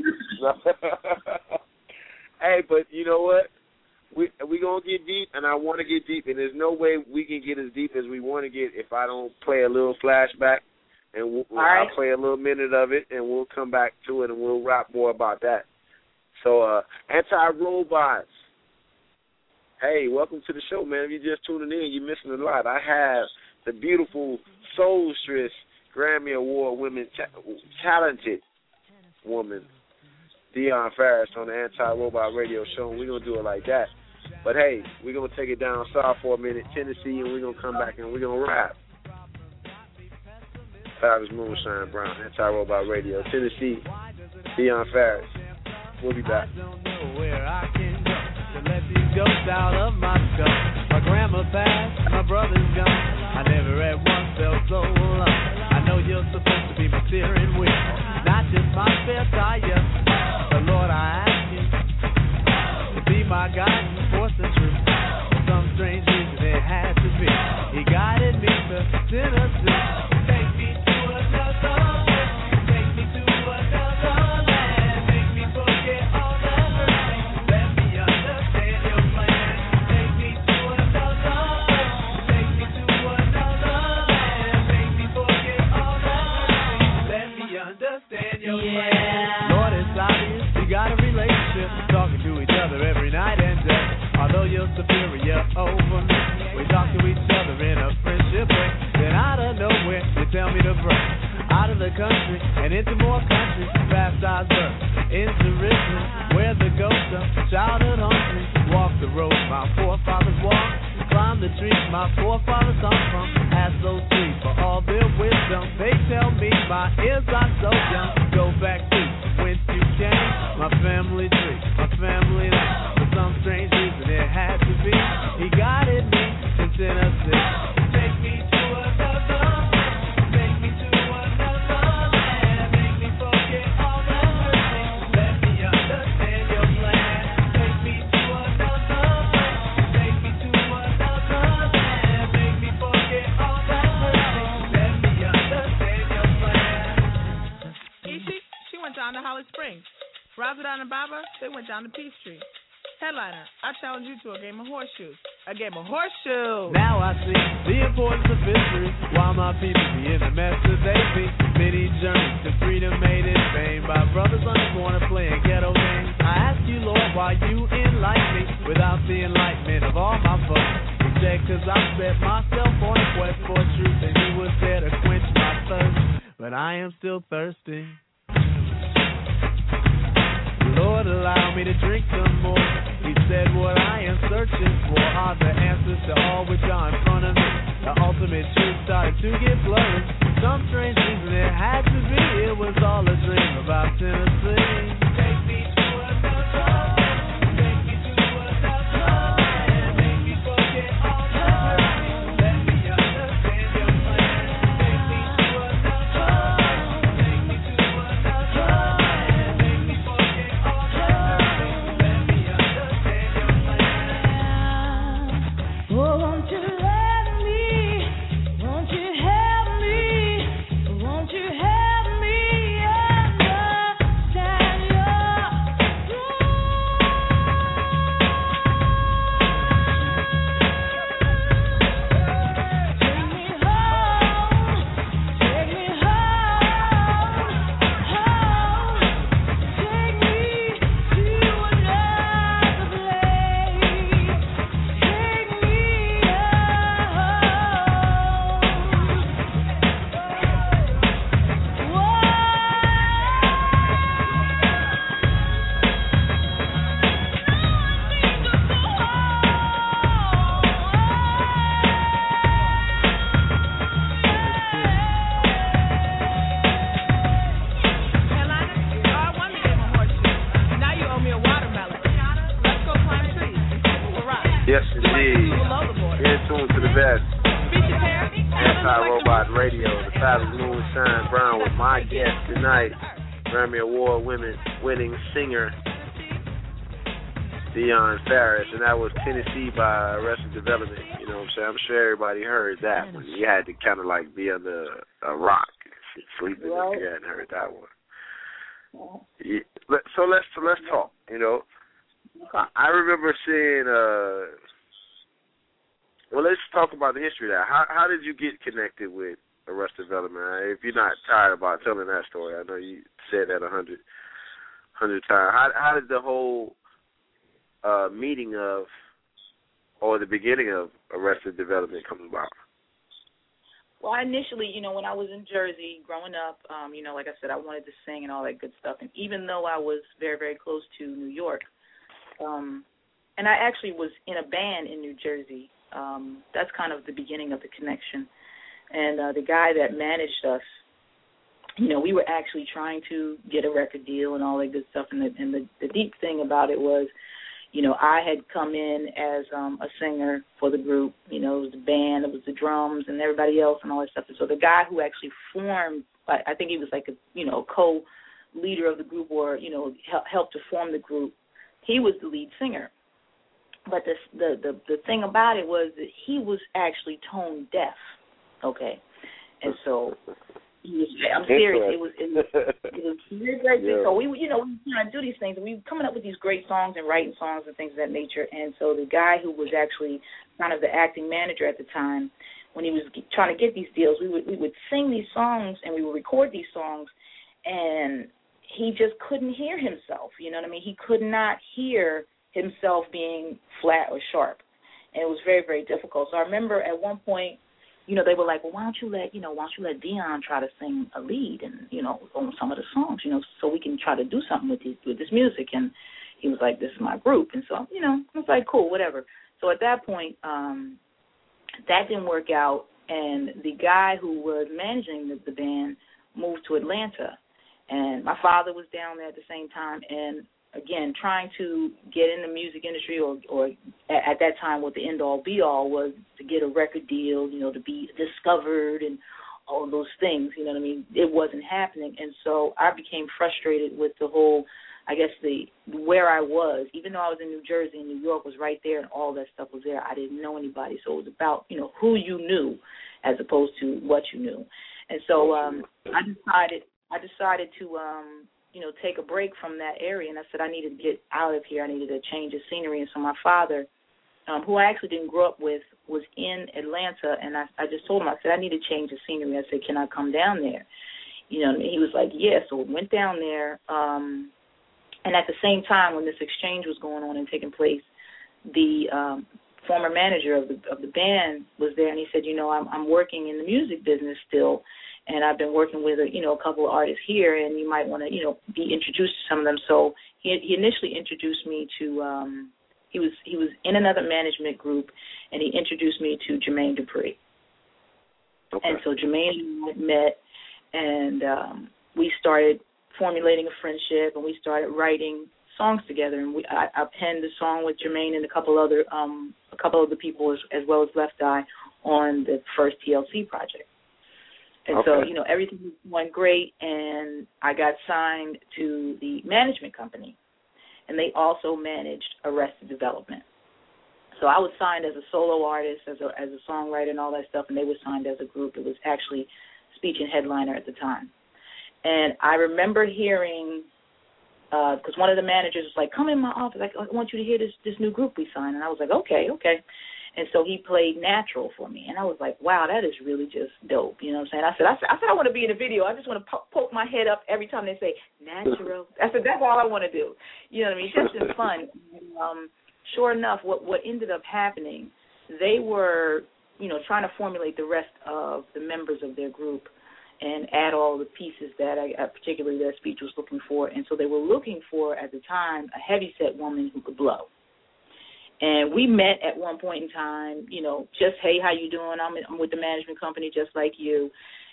Hey, but you know what? We gonna get deep, and I want to get deep, and there's no way we can get as deep as we want to get if I don't play a little flashback, and I'll play a little minute of it, and we'll come back to it, and we'll rap more about that. So, Anti-Robots. Hey, welcome to the show, man. If you're just tuning in, you're missing a lot. I have the beautiful, soulstress, Grammy Award talented woman, Dion Farris, on the Anti-Robot Radio Show, and we're going to do it like that. But, hey, we're going to take it down south for a minute, Tennessee, and we're going to come back and we're going to rap. Farris Moonshine Brown, Anti-Robot Radio, Tennessee, Dion Farris. We'll be back. Let these ghosts out of my skull. My grandma passed, my brother's gone. I never at once felt so alone. I know you're supposed to be my steering wheel, not just my spare tire. But Lord, I ask you to be my guiding force and truth. For some strange reason it had to be. He guided me to Tennessee. Take me to another land. Take me to another land. Make me forget all that hurt me. Let me understand your plan. Take me to another land. Take me to another land. Make me forget all that hurt me. Let me understand your plan. Lord, it's obvious we got a relationship, talking to each other every night and day. Although you're superior over me, we talk to each other in a friendship way. Then out of nowhere, you tell me to break out of the country and into more countries, past Osburg, into Richmond, where the ghosts of childhood hungry walk the road my forefathers walked, climb the trees my forefathers hung from. Ask those trees for all their wisdom. They tell me my ears are so young. Go back to whence you came, my family tree, my family name. For some strange reason it had to be. He guided me to Tennessee. Take me to another. Take me to another land. Make me forget all that hurt me. Let me understand your plan. Take me to another. Take me to another land. Make me forget all that hurt me. Let me understand your plan. She went down to Holly Springs. Razadon and Baba, they went down to Peachtree. Headliner, I challenge you to a game of horseshoes. A game of horseshoes. Now I see the importance of history. While my people be in the mess that they be. Many journeys to freedom made in vain by brothers on the corner playing ghetto games. I ask you, Lord, why you enlighten me without the enlightenment of all my folks. Instead, cause I set myself on a quest for truth, and you was there to quench my thirst. But I am still thirsty. Lord, allow me to drink some more. He said what I am searching for are the answers to all which are in front of me. The ultimate truth started to get blurry. Some strange reason it had to be. It was all a dream about Tennessee. Take me to another. Take me to another. Make me forget all that hurt me. Let me understand your plan. Take me to another. Take me to another. Make me forget all that hurt me. Let me understand. my guest tonight, Grammy Award winning singer Deion Farris, and that was Tennessee by Arrested Development. You know what I'm saying? I'm sure everybody heard that one. You had to kind of like be under a rock, sleeping if you hadn't heard that one. Yeah. So let's talk. You know, I remember seeing. Well, let's talk about the history of that. How did you get connected with Arrested Development? If you're not tired about telling that story, I know you said that 100 times. How did the whole meeting of, or the beginning of Arrested Development come about? Well, initially, you know, when I was in Jersey growing up, you know, like I said, I wanted to sing and all that good stuff. And even though I was very, very close to New York, and I actually was in a band in New Jersey, that's kind of the beginning of the connection. And the guy that managed us, you know, we were actually trying to get a record deal and all that good stuff. And the deep thing about it was, you know, I had come in as a singer for the group. You know, it was the band, it was the drums, and everybody else and all that stuff. And so the guy who actually formed, I think he was like a, you know, co-leader of the group, or, you know, helped to form the group. He was the lead singer. But the thing about it was that he was actually tone deaf. Okay, and so I'm serious. It was very great. Yeah. So we were trying to do these things, and we were coming up with these great songs and writing songs and things of that nature. And so the guy who was actually kind of the acting manager at the time, when he was trying to get these deals, we would sing these songs and we would record these songs, and he just couldn't hear himself. You know what I mean? He could not hear himself being flat or sharp, and it was very, very difficult. So I remember at one point, you know, they were like, well, why don't you let Deion try to sing a lead and, you know, on some of the songs, you know, so we can try to do something with this music. And he was like, this is my group. And so, you know, I was like, cool, whatever. So at that point, that didn't work out, and the guy who was managing the band moved to Atlanta, and my father was down there at the same time. And again, trying to get in the music industry, or at that time what the end-all, be-all was to get a record deal, you know, to be discovered and all of those things, you know what I mean? It wasn't happening. And so I became frustrated with the whole, I guess, where I was. Even though I was in New Jersey and New York was right there and all that stuff was there, I didn't know anybody. So it was about, you know, who you knew as opposed to what you knew. And so I decided to you know, take a break from that area, and I said I needed to get out of here. I needed a change of scenery. And so my father, who I actually didn't grow up with, was in Atlanta, and I just told him, I said, I need a change of scenery. I said, can I come down there? You know, and he was like, yeah. So we went down there, and at the same time when this exchange was going on and taking place, the former manager of the band was there, and he said, you know, I'm working in the music business still, and I've been working with a couple of artists here, and you might want to, you know, be introduced to some of them. So he initially introduced me to he was in another management group, and he introduced me to Jermaine Dupri. Okay. And so Jermaine and I met, and we started formulating a friendship, and we started writing songs together. And I penned a song with Jermaine and a couple other people as well as Left Eye on the first TLC project. And so, you know, everything went great, and I got signed to the management company, and they also managed Arrested Development. So I was signed as a solo artist, as a songwriter and all that stuff, and they were signed as a group. It was actually Speech and Headliner at the time. And I remember hearing, because one of the managers was like, come in my office, I want you to hear this new group we signed. And I was like, okay. And so he played Natural for me, and I was like, wow, that is really just dope. You know what I'm saying? I said I want to be in a video. I just want to poke my head up every time they say Natural. I said, that's all I want to do. You know what I mean? Just in fun. And, sure enough, what ended up happening, they were, you know, trying to formulate the rest of the members of their group and add all the pieces that particularly their Speech was looking for. And so they were looking for, at the time, a heavyset woman who could blow. And we met at one point in time, you know, just, hey, how you doing? I'm with the management company just like you.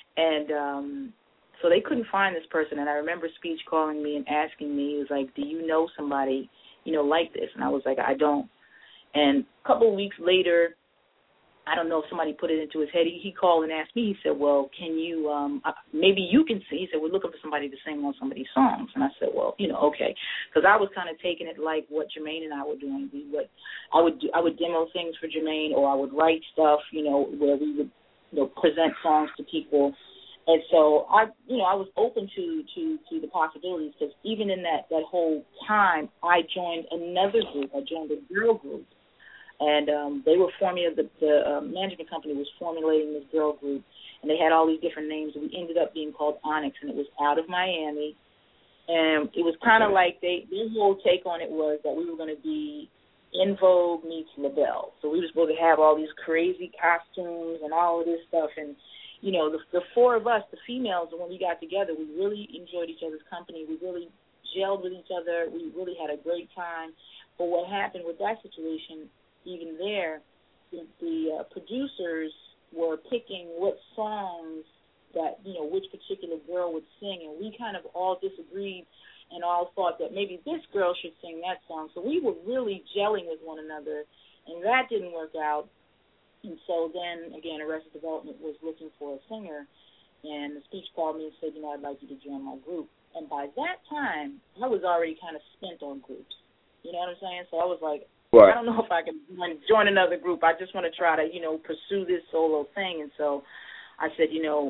And so they couldn't find this person. And I remember Speech calling me and asking me, he was like, do you know somebody, you know, like this? And I was like, I don't. And a couple of weeks later, I don't know if somebody put it into his head. He called and asked me. He said, well, can you, maybe you can sing. He said, we're looking for somebody to sing on some of these songs. And I said, well, okay. Because I was kind of taking it like what Jermaine and I were doing. I would demo things for Jermaine, or I would write stuff, where we would present songs to people. And so I was open to the possibilities, because even in that whole time, I joined another group. I joined a girl group. And they were the management company was formulating this girl group, and they had all these different names. And we ended up being called Onyx, and it was out of Miami. And it was kind of like their whole take on it was that we were going to be In Vogue meets LaBelle. So we were supposed to have all these crazy costumes and all of this stuff. And, the four of us, the females, when we got together, we really enjoyed each other's company. We really gelled with each other. We really had a great time. But what happened with that situation, even there, the producers were picking what songs that, which particular girl would sing, and we kind of all disagreed and all thought that maybe this girl should sing that song. So we were really gelling with one another, and that didn't work out. And so then, again, Arrested Development was looking for a singer, and the speech called me and said, I'd like you to join my group. And by that time, I was already kind of spent on groups. You know what I'm saying? So I was like, I don't know if I can join another group. I just want to try to, pursue this solo thing. And so I said,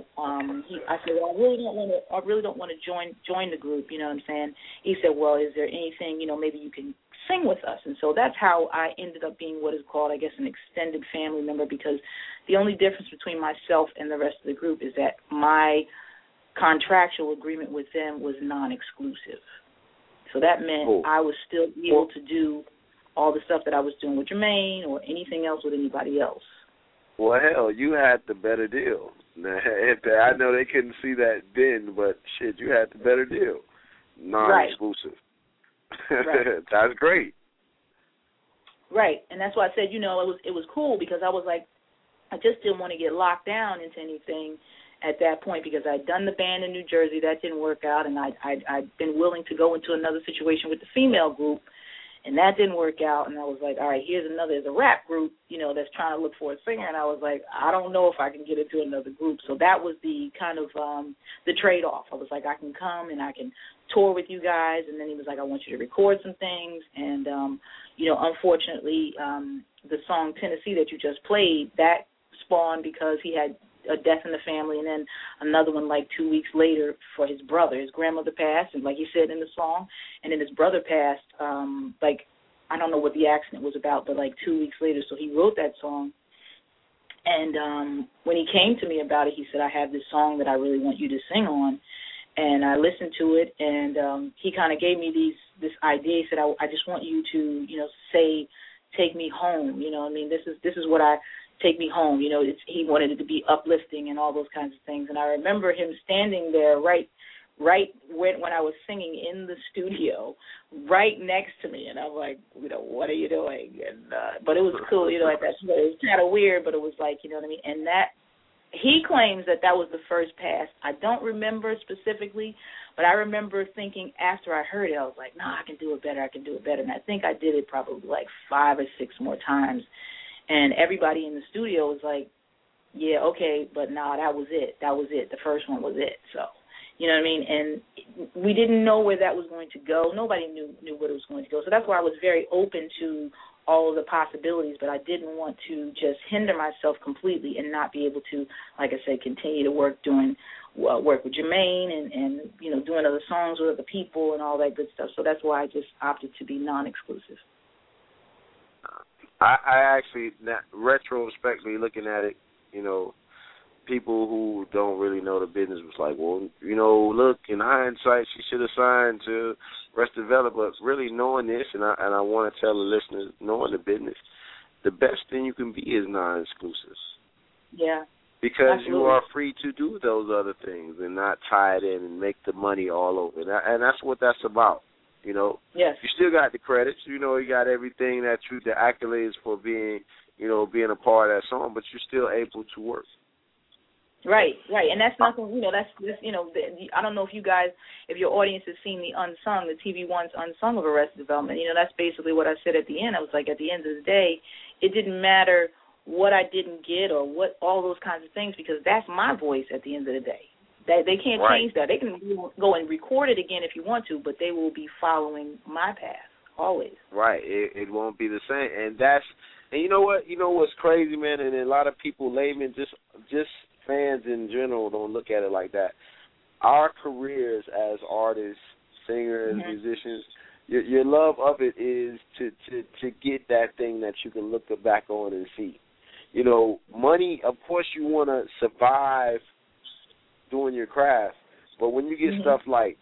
I said, well, I really don't want to join the group. You know what I'm saying? He said, well, is there anything, maybe you can sing with us? And so that's how I ended up being what is called, I guess, an extended family member, because the only difference between myself and the rest of the group is that my contractual agreement with them was non-exclusive. So that meant I was still able to do all the stuff that I was doing with Jermaine or anything else with anybody else. Well, hell, you had the better deal. I know they couldn't see that then, but shit, you had the better deal. Non-exclusive. Right. That's great. Right, and that's why I said, it was cool, because I was like, I just didn't want to get locked down into anything at that point, because I'd done the band in New Jersey. That didn't work out, and I'd been willing to go into another situation with the female group, and that didn't work out. And I was like, all right, there's a rap group, that's trying to look for a singer, and I was like, I don't know if I can get into another group. So that was the kind of the trade-off. I was like, I can come and I can tour with you guys, and then he was like, I want you to record some things, and unfortunately, the song Tennessee that you just played, that spawned because he had a death in the family, and then another one like 2 weeks later for his brother. His grandmother passed, and like he said in the song, and then his brother passed, I don't know what the accident was about, but like 2 weeks later, so he wrote that song. And when he came to me about it, he said, I have this song that I really want you to sing on. And I listened to it, and he kind of gave me this idea. He said, I just want you to, say, take me home. This is what take me home. He wanted it to be uplifting and all those kinds of things. And I remember him standing there right when I was singing in the studio, right next to me, and I'm like, what are you doing? And but it was cool, at that time. It was kind of weird, but it was like, you know what I mean? And that he claims that was the first pass. I don't remember specifically, but I remember thinking after I heard it, I was like, I can do it better. And I think I did it probably like 5 or 6 more times. And everybody in the studio was like, yeah, okay, but that was it. The first one was it. So, you know what I mean? And we didn't know where that was going to go. Nobody knew where it was going to go. So that's why I was very open to all of the possibilities, but I didn't want to just hinder myself completely and not be able to, like I said, continue to work with Jermaine and doing other songs with other people and all that good stuff. So that's why I just opted to be non-exclusive. I actually, retrospectively looking at it, people who don't really know the business was like, well, look, in hindsight, she should have signed to Arrested Development. But really knowing this, and I want to tell the listeners, knowing the business, the best thing you can be is non-exclusive. Yeah. Because absolutely. You are free to do those other things and not tie it in and make the money all over. And that's what that's about. Yes. You still got the credits, you got everything the accolades for being a part of that song, but you're still able to work. Right, and that's nothing, that's I don't know if your audience has seen the Unsung, the TV One's Unsung of Arrested Development. That's basically what I said at the end. I was like, at the end of the day, it didn't matter what I didn't get or what all those kinds of things, because that's my voice at the end of the day. They can't change that. They can go and record it again if you want to, but they will be following my path always. Right. It won't be the same. And you know what? You know what's crazy, man? And a lot of people, laymen, just fans in general, don't look at it like that. Our careers as artists, singers, musicians, your love of it is to get that thing that you can look back on and see. You know, money, of course you want to survive doing your craft, but when you get stuff like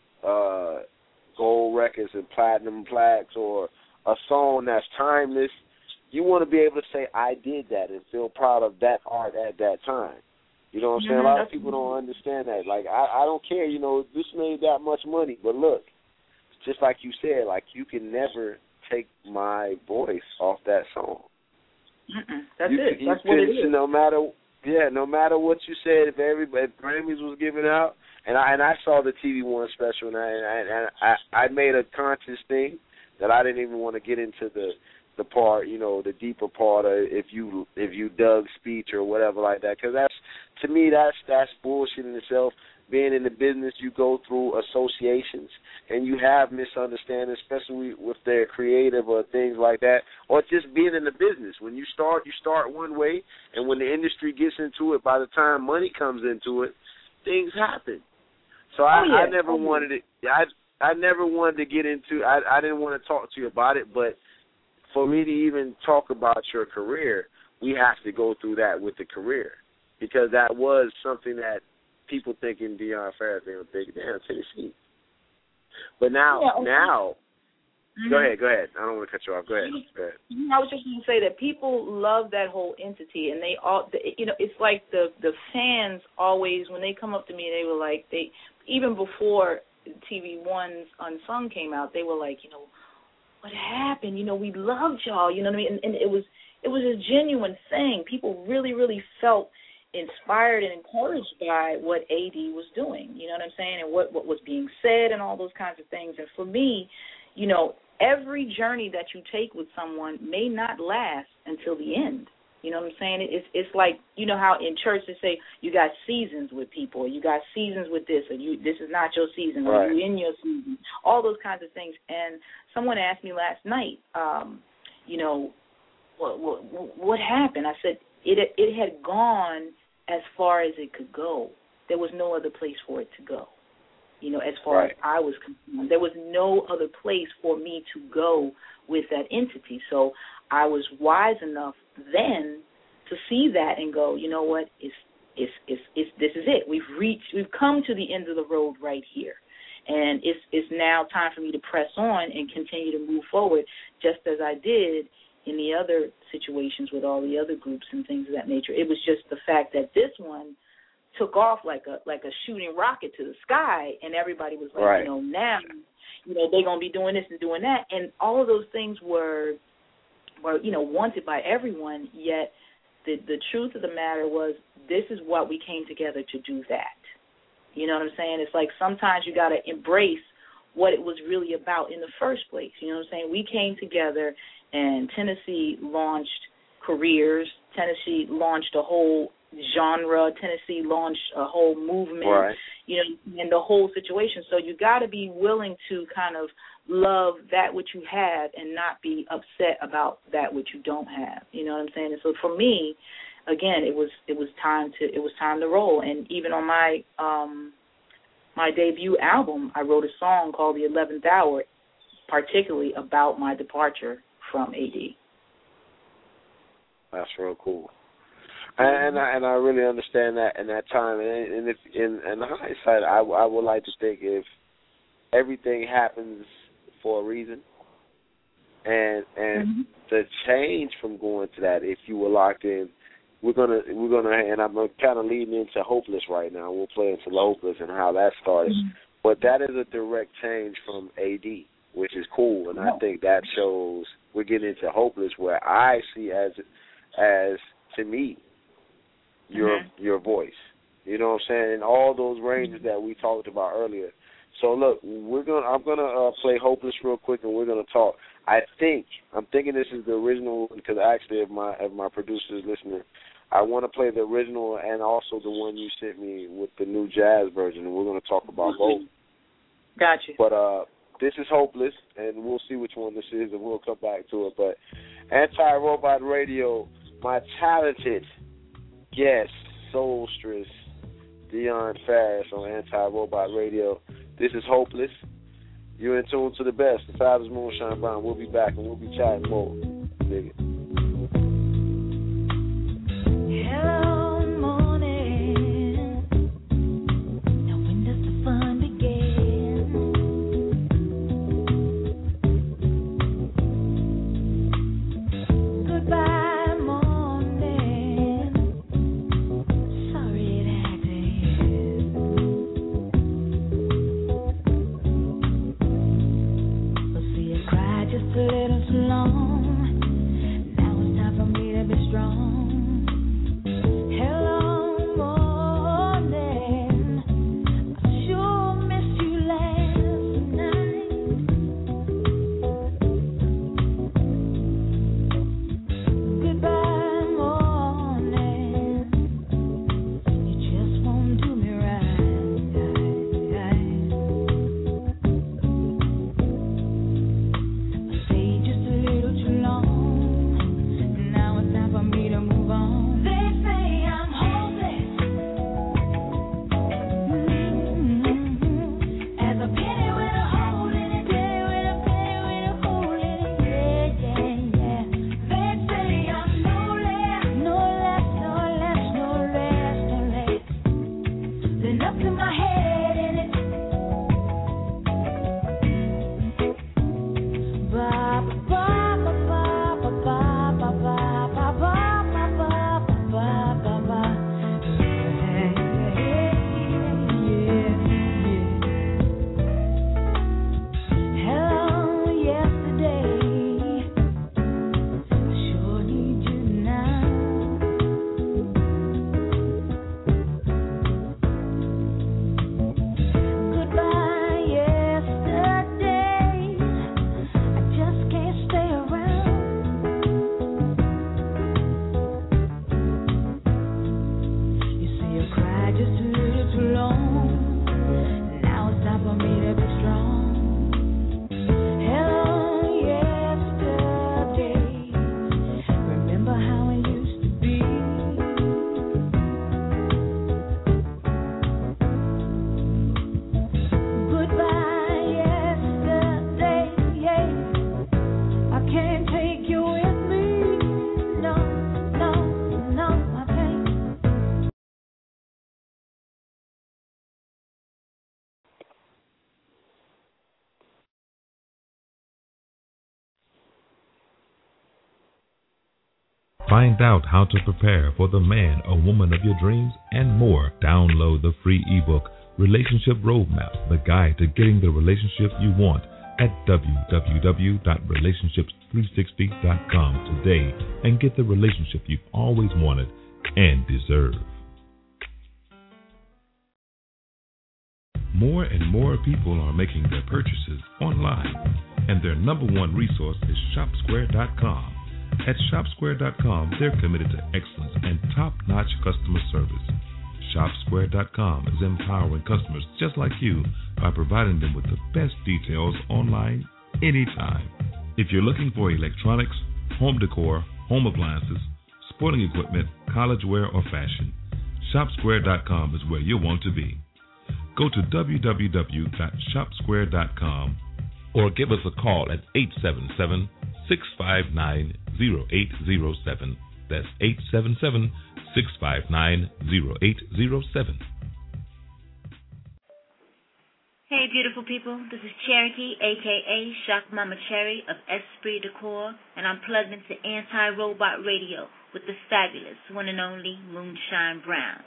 gold records and platinum plaques or a song that's timeless, you want to be able to say, I did that, and feel proud of that art at that time. You know what I'm saying? A lot of people don't understand that. Like, I don't care, you know, this made that much money, but look, just like you said, like, you can never take my voice off that song. That's it. That's what it is. No matter what you said, if Grammys was given out, and I saw the TV One special, and I made a conscious thing that I didn't even want to get into the part, you know, the deeper part of if you dug speech or whatever like that, because to me that's bullshit in itself. Being in the business, you go through associations and you have misunderstandings, especially with their creative or things like that, or just being in the business. When you start one way, and when the industry gets into it, by the time money comes into it, things happen. So I never wanted it. I never wanted to get into. I didn't want to talk to you about it, but for me to even talk about your career, we have to go through that with the career, because that was something that people thinking Deion Farris, they would think, damn, Tennessee. But now, go ahead. I don't want to cut you off. Go ahead. I was just going to say that people love that whole entity, and they all, you know, it's like the fans always, when they come up to me, they were like, even before TV One's Unsung came out, they were like, you know, what happened? You know, we loved y'all. You know what I mean? And it was a genuine thing. People really, really felt inspired and encouraged by what AD was doing, you know what I'm saying, and what was being said and all those kinds of things. And for me, you know, every journey that you take with someone may not last until the end. You know what I'm saying? It's like, you know how in church they say you got seasons with people, or you got seasons with this, or this is not your season, or you're in your season, all those kinds of things. And someone asked me last night, you know, what happened? I said it had gone as far as it could go. There was no other place for it to go. You know, as far as I was concerned, there was no other place for me to go with that entity. So I was wise enough then to see that and go, you know what, this is it. We've come to the end of the road right here. And it's now time for me to press on and continue to move forward, just as I did in the other situations with all the other groups and things of that nature. It was just the fact that this one took off like a shooting rocket to the sky, and everybody was like, you know, now, you know, they're going to be doing this and doing that. And all of those things were you know, wanted by everyone, yet the truth of the matter was this is what we came together to do that. You know what I'm saying? It's like sometimes you got to embrace what it was really about in the first place. You know what I'm saying? We came together, and Tennessee launched careers. Tennessee launched a whole genre. Tennessee launched a whole movement, you know, and the whole situation. So you got to be willing to kind of love that which you have and not be upset about that which you don't have. You know what I'm saying? And so for me, again, it was time to roll. And even on my my debut album, I wrote a song called The 11th Hour, particularly about my departure from AD. That's real cool. And I really understand that in that time. And if in hindsight, I would like to think if everything happens for a reason, and the change from going to that, if you were locked in, we're gonna, and I'm kind of leading into Hopeless right now. We'll play into Hopeless and how that started. But that is a direct change from AD, which is cool, and I think that shows we're getting into Hopeless, where I see as to me, your voice. You know what I'm saying? And all those ranges that we talked about earlier, So look, I'm gonna play "Hopeless" real quick, and we're gonna talk. I'm thinking this is the original because actually, if my producer is listening, I want to play the original and also the one you sent me with the new jazz version, and we're gonna talk about both. Gotcha. But this is "Hopeless," and we'll see which one this is, and we'll come back to it. But Anti-Robot Radio, my talented guest, Soulstress, Dion Farris on Anti-Robot Radio. This is "Hopeless." You're in tune to the best. The Fabulous Moonshine Brown. We'll be back and we'll be chatting more. Dig it. Hello, morning. Now when does the fun begin? Goodbye, morning. Sorry it had to end. But see, I cried just a little too long. Now it's time for me to be strong. Find out how to prepare for the man or woman of your dreams and more. Download the free ebook, Relationship Roadmap, the guide to getting the relationship you want at www.relationships360.com today and get the relationship you've always wanted and deserve. More and more people are making their purchases online, and their number one resource is ShopSquare.com. At ShopSquare.com, they're committed to excellence and top-notch customer service. ShopSquare.com is empowering customers just like you by providing them with the best details online anytime. If you're looking for electronics, home decor, home appliances, sporting equipment, college wear, or fashion, ShopSquare.com is where you want to be. Go to www.shopsquare.com or give us a call at 877-659-0807. That's 877-659-0807. Hey, beautiful people. This is Cherokee, a.k.a. Shock Mama Cherry of Esprit Decor, and I'm plugged into Anti-Robot Radio with the fabulous one and only Moonshine Brown.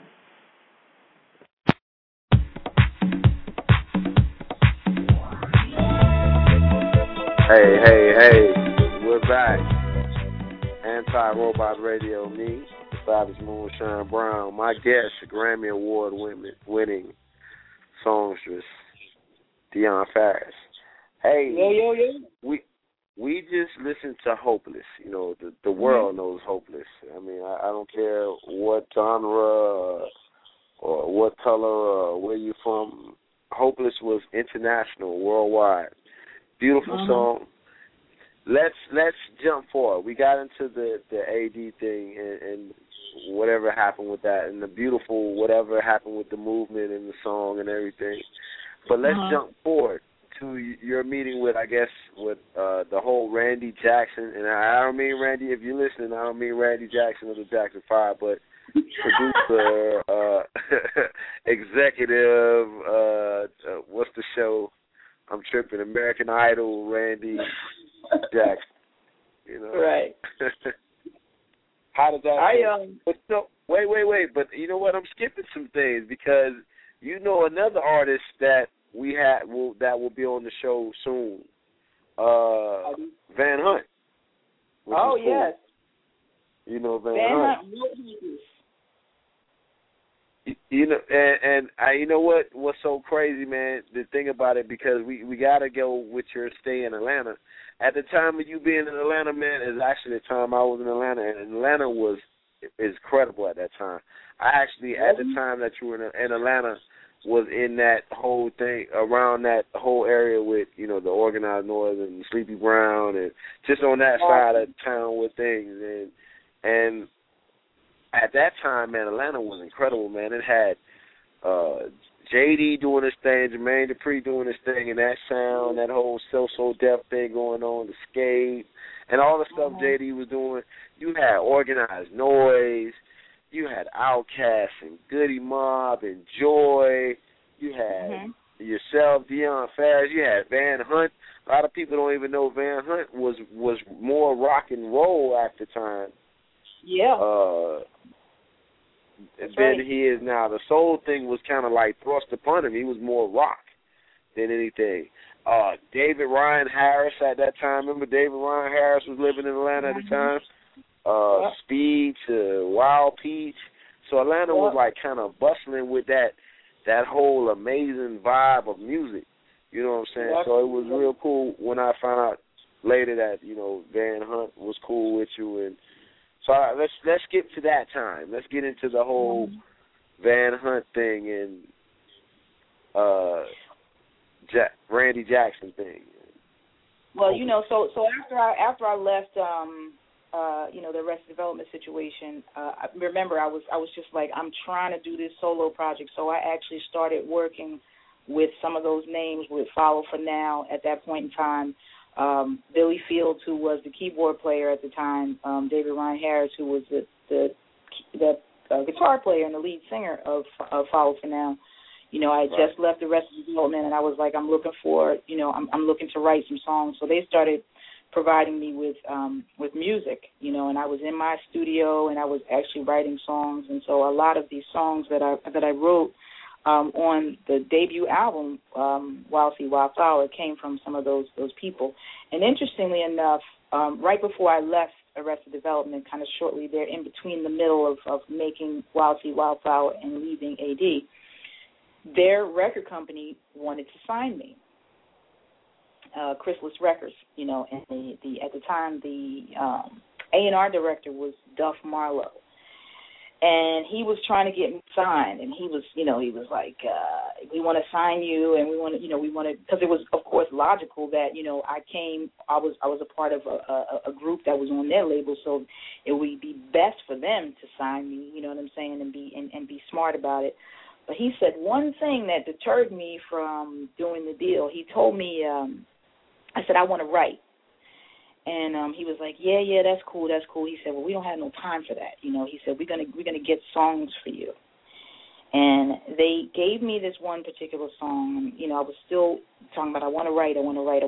Hey, we're back. Anti-Robot Radio, me, the fabulous Moonshine Brown. My guest, Grammy Award winning songstress, Deion Ferris. Hey, Yo. We just listened to Hopeless. You know, the world knows Hopeless. I mean, I don't care what genre or what color or where you're from. Hopeless was international, worldwide. Beautiful song. Let's jump forward. We got into the AD thing and whatever happened with that, and the beautiful whatever happened with the movement and the song and everything. But let's jump forward to your meeting with, I guess, with the whole Randy Jackson. And I don't mean Randy, if you're listening, I don't mean Randy Jackson of the Jackson 5, but producer, executive, what's the show? I'm tripping. American Idol, Randy Jackson. You know? Right. How does that But no, wait. But you know what? I'm skipping some things because you know another artist that we that will be on the show soon. Van Hunt. Oh, yes. You know Van Hunt. You know, and you know what's so crazy, man? The thing about it, because we gotta go with your stay in Atlanta. At the time of you being in Atlanta, man, is actually the time I was in Atlanta, and Atlanta was incredible at that time. I actually, at the time that you were in Atlanta, was in that whole thing, around that whole area with, you know, the Organized Noise and Sleepy Brown, and just on that side of town with things. And at that time, man, Atlanta was incredible, man. It had J.D. doing his thing, Jermaine Dupri doing his thing, and that sound, that whole So Def thing going on, the Escape, and all the stuff J.D. was doing. You had Organized Noise. You had Outkast and Goody Mob and Joy. You had yourself, Deion Ferris. You had Van Hunt. A lot of people don't even know Van Hunt was more rock and roll at the time. Yeah. Than he is now. The soul thing was kind of like thrust upon him. He was more rock than anything. David Ryan Harris at that time. Remember David Ryan Harris was living in Atlanta at the time? Speed to Wild Peach. So Atlanta was like kind of bustling with that whole amazing vibe of music. You know what I'm saying? So it was real cool when I found out later that, you know, Van Hunt was cool with you. And so let's get to that time. Let's get into the whole Van Hunt thing and Randy Jackson thing. Well, you know, so after I left you know, the Arrested Development situation, I remember I was just like, I'm trying to do this solo project. So I actually started working with some of those names with Follow for Now at that point in time. Billy Fields, who was the keyboard player at the time, David Ryan Harris, who was the guitar player and the lead singer of Follow for Now. You know, I had just left the Arrested Development, and I was like, I'm looking for, you know, I'm looking to write some songs. So they started providing me with music, you know, and I was in my studio and I was actually writing songs. And so a lot of these songs that I wrote on the debut album, Wild Seed, Wild Flower, came from some of those people. And interestingly enough, right before I left Arrested Development, kind of shortly there, in between the middle of making Wild Seed, Wild Flower and leaving AD, their record company wanted to sign me. Chrysalis Records, you know, and the at the time the A&R director was Duff Marlowe, and he was trying to get me signed, and he was like, we want to sign you, and we want to, because it was of course logical that, you know, I was a part of a group that was on their label, so it would be best for them to sign me, you know what I'm saying, and be smart about it. But he said one thing that deterred me from doing the deal. He told me, I said, I want to write. And he was like, yeah, that's cool. He said, well, we don't have no time for that. You know, he said, we're gonna get songs for you. And they gave me this one particular song. You know, I was still talking about I want to write.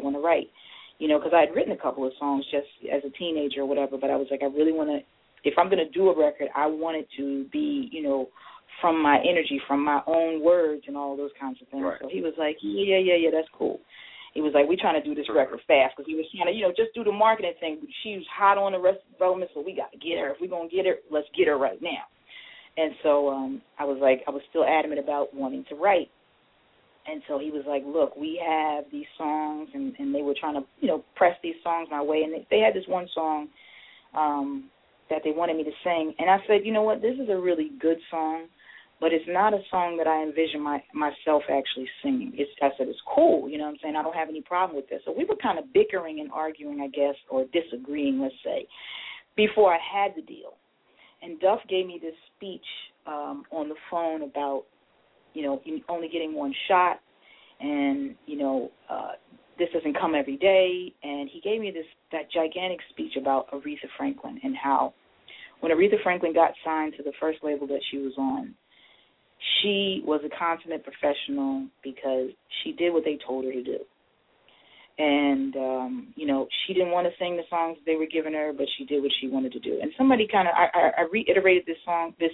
You know, because I had written a couple of songs just as a teenager or whatever. But I was like, I really want to, if I'm going to do a record, I want it to be, you know, from my energy, from my own words and all those kinds of things. Right. So he was like, yeah, that's cool. He was like, we're trying to do this record fast, because he was trying to, you know, just do the marketing thing. She was hot on Arrested Development, so we got to get her. If we're going to get her, let's get her right now. And so I was still adamant about wanting to write. And so he was like, look, we have these songs, and they were trying to, press these songs my way. And they had this one song that they wanted me to sing. And I said, you know what, this is a really good song, but it's not a song that I envision myself actually singing. I said, it's cool, you know what I'm saying? I don't have any problem with this. So we were kind of bickering and arguing, I guess, or disagreeing, let's say, before I had the deal. And Duff gave me this speech on the phone about, only getting one shot, and, this doesn't come every day. And he gave me that gigantic speech about Aretha Franklin and how when Aretha Franklin got signed to the first label that she was on, she was a consummate professional because she did what they told her to do. And, she didn't want to sing the songs they were giving her, but she did what she wanted to do. And somebody kind of, I reiterated this song, this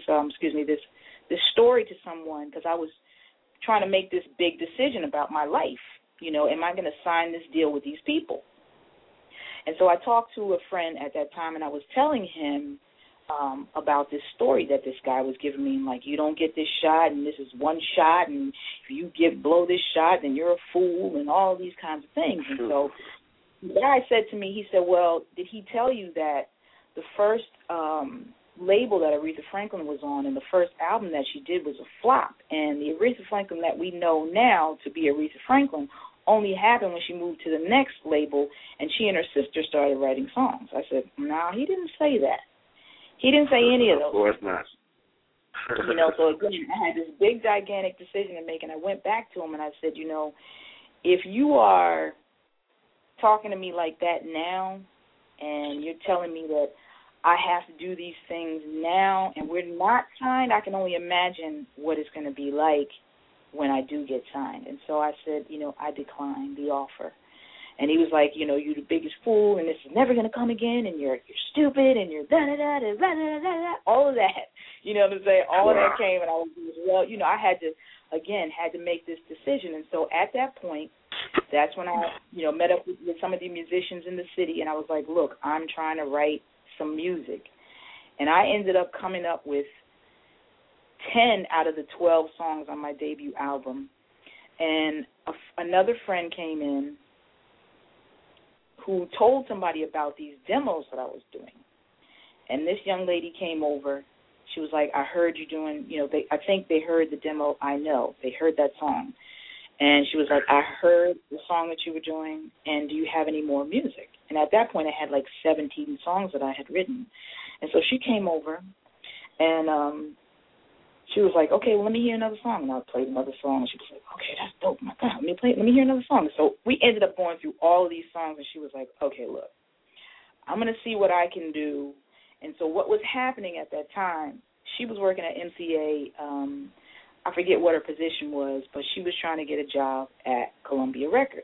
story to someone because I was trying to make this big decision about my life. Am I going to sign this deal with these people? And so I talked to a friend at that time, and I was telling him about this story that this guy was giving me, like, you don't get this shot, and this is one shot, and if you blow this shot, then you're a fool, and all these kinds of things. And so the guy said to me, he said, well, did he tell you that the first label that Aretha Franklin was on and the first album that she did was a flop, and the Aretha Franklin that we know now to be Aretha Franklin only happened when she moved to the next label and she and her sister started writing songs? I said, no, he didn't say that. He didn't say any of those. Of course not. So again, I had this big, gigantic decision to make, and I went back to him and I said, if you are talking to me like that now and you're telling me that I have to do these things now and we're not signed, I can only imagine what it's going to be like when I do get signed. And so I said, I declined the offer. And he was like, you're the biggest fool, and this is never going to come again, and you're stupid, and you're da-da-da-da-da-da-da-da, all of that. You know what I'm saying? All of that came, and I was, I had to make this decision. And so at that point, that's when I, met up with some of the musicians in the city, and I was like, look, I'm trying to write some music. And I ended up coming up with 10 out of the 12 songs on my debut album. And another friend came in who told somebody about these demos that I was doing. And this young lady came over. She was like, I heard you doing, I think they heard the demo, I know. They heard that song. And she was like, I heard the song that you were doing, and do you have any more music? And at that point, I had like 17 songs that I had written. And so she came over, and she was like, okay, well, let me hear another song. And I played another song. And she was like, okay, that's dope. My God, let me hear another song. So we ended up going through all of these songs, and she was like, okay, look, I'm going to see what I can do. And so what was happening at that time, she was working at MCA. I forget what her position was, but she was trying to get a job at Columbia Records.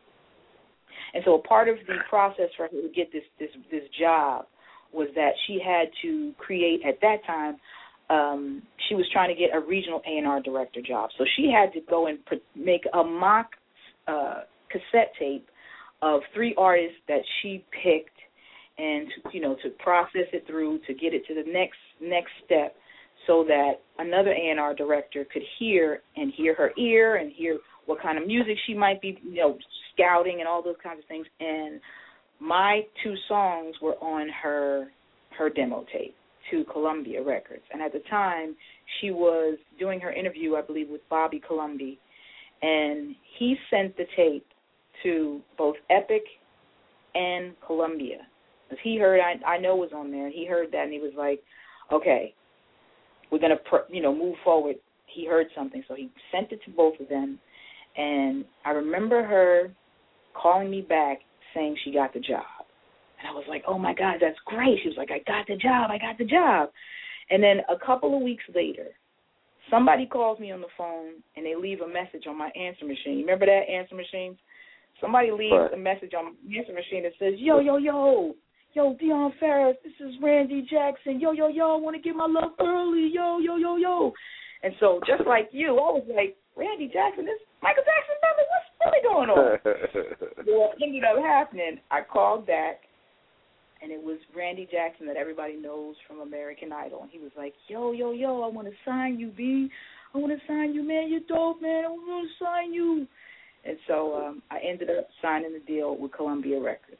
And so a part of the process for her to get this job was that she had to create, at that time, she was trying to get a regional A&R director job. So she had to go and make a mock cassette tape of 3 artists that she picked, and to process it through to get it to the next step, so that another A&R director could hear her ear and hear what kind of music she might be scouting and all those kinds of things. And my 2 songs were on her demo tape to Columbia Records. And at the time, she was doing her interview, I believe, with Bobby Columbia, and he sent the tape to both Epic and Columbia. Because he heard, I know was on there, and he heard that, and he was like, okay, we're going to, move forward. He heard something, so he sent it to both of them. And I remember her calling me back saying she got the job. And I was like, oh, my God, that's great. She was like, I got the job. And then a couple of weeks later, somebody calls me on the phone, and they leave a message on my answer machine. You remember that answer machine? Somebody leaves a message on my answer machine that says, yo, Deion Ferris, this is Randy Jackson. Yo, I want to get my love early. Yo. And so just like you, I was like, Randy Jackson, this Michael Jackson number, what's really going on? What ended up happening, I called back, and it was Randy Jackson that everybody knows from American Idol. And he was like, yo, I want to sign you, B. I want to sign you, man. You're dope, man. I want to sign you. And so I ended up signing the deal with Columbia Records.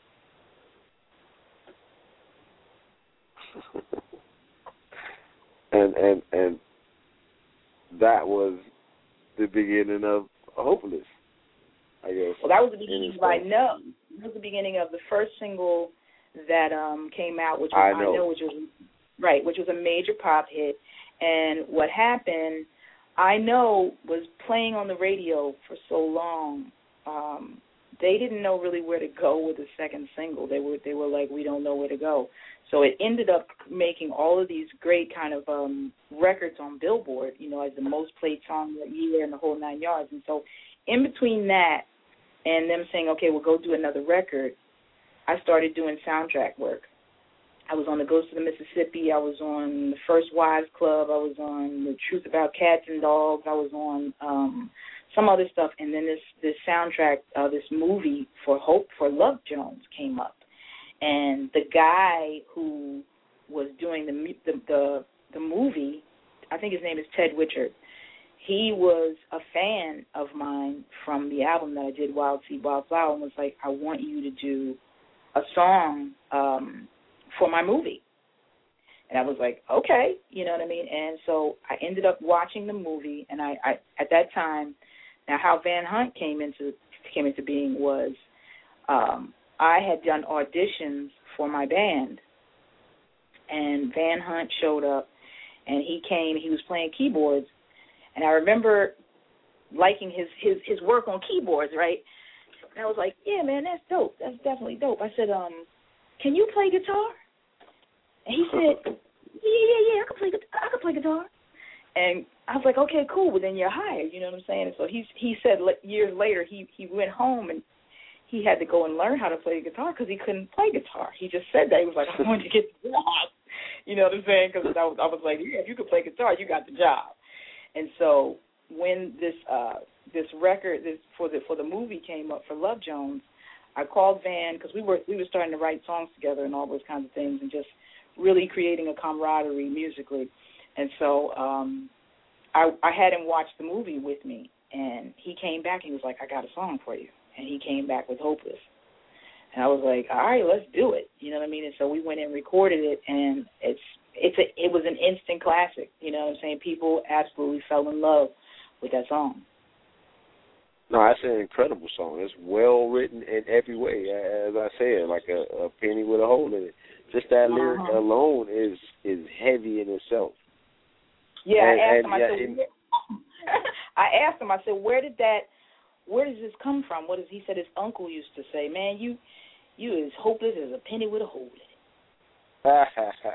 and that was the beginning of Hopeless, I guess. Well, that was the beginning of I Know. That was the beginning of the first single that came out, which was I Know, which was a major pop hit. And what happened, I Know was playing on the radio for so long. They didn't know really where to go with the second single. They were like, we don't know where to go. So it ended up making all of these great kind of records on Billboard, as the most played song that year and the whole 9 yards. And so in between that and them saying, okay, we'll go do another record, I started doing soundtrack work. I was on The Ghost of the Mississippi. I was on The First Wives Club. I was on The Truth About Cats and Dogs. I was on some other stuff. And then this soundtrack, this movie for Love Jones came up. And the guy who was doing the movie, I think his name is Ted Wichert, he was a fan of mine from the album that I did, Wild Seed, Wild Flower, and was like, I want you to do a song for my movie. And I was like, okay, you know what I mean? And so I ended up watching the movie, and I at that time, now how Van Hunt came into being was I had done auditions for my band, and Van Hunt showed up, and he was playing keyboards, and I remember liking his work on keyboards, right? And I was like, yeah, man, that's dope. That's definitely dope. I said, can you play guitar? And he said, yeah, I can play guitar. And I was like, okay, cool. Well, then you're hired. You know what I'm saying? And so he said years later he went home and he had to go and learn how to play guitar because he couldn't play guitar. He just said that. He was like, I wanted to get the job. You know what I'm saying? Because I was like, yeah, if you could play guitar, you got the job. And so when this record for the movie came up for Love Jones, I called Van because we were starting to write songs together and all those kinds of things and just really creating a camaraderie musically. And so I had him watch the movie with me, and he came back and he was like, I got a song for you. And he came back with Hopeless. And I was like, all right, let's do it. You know what I mean? And so we went and recorded it, and it was an instant classic. You know what I'm saying? People absolutely fell in love with that song. No, that's an incredible song. It's well written in every way. As I said, like a penny with a hole in it. Just that lyric alone is heavy in itself. Yeah, I asked him, I said, where does this come from? He said his uncle used to say, man, you as hopeless as a penny with a hole in it.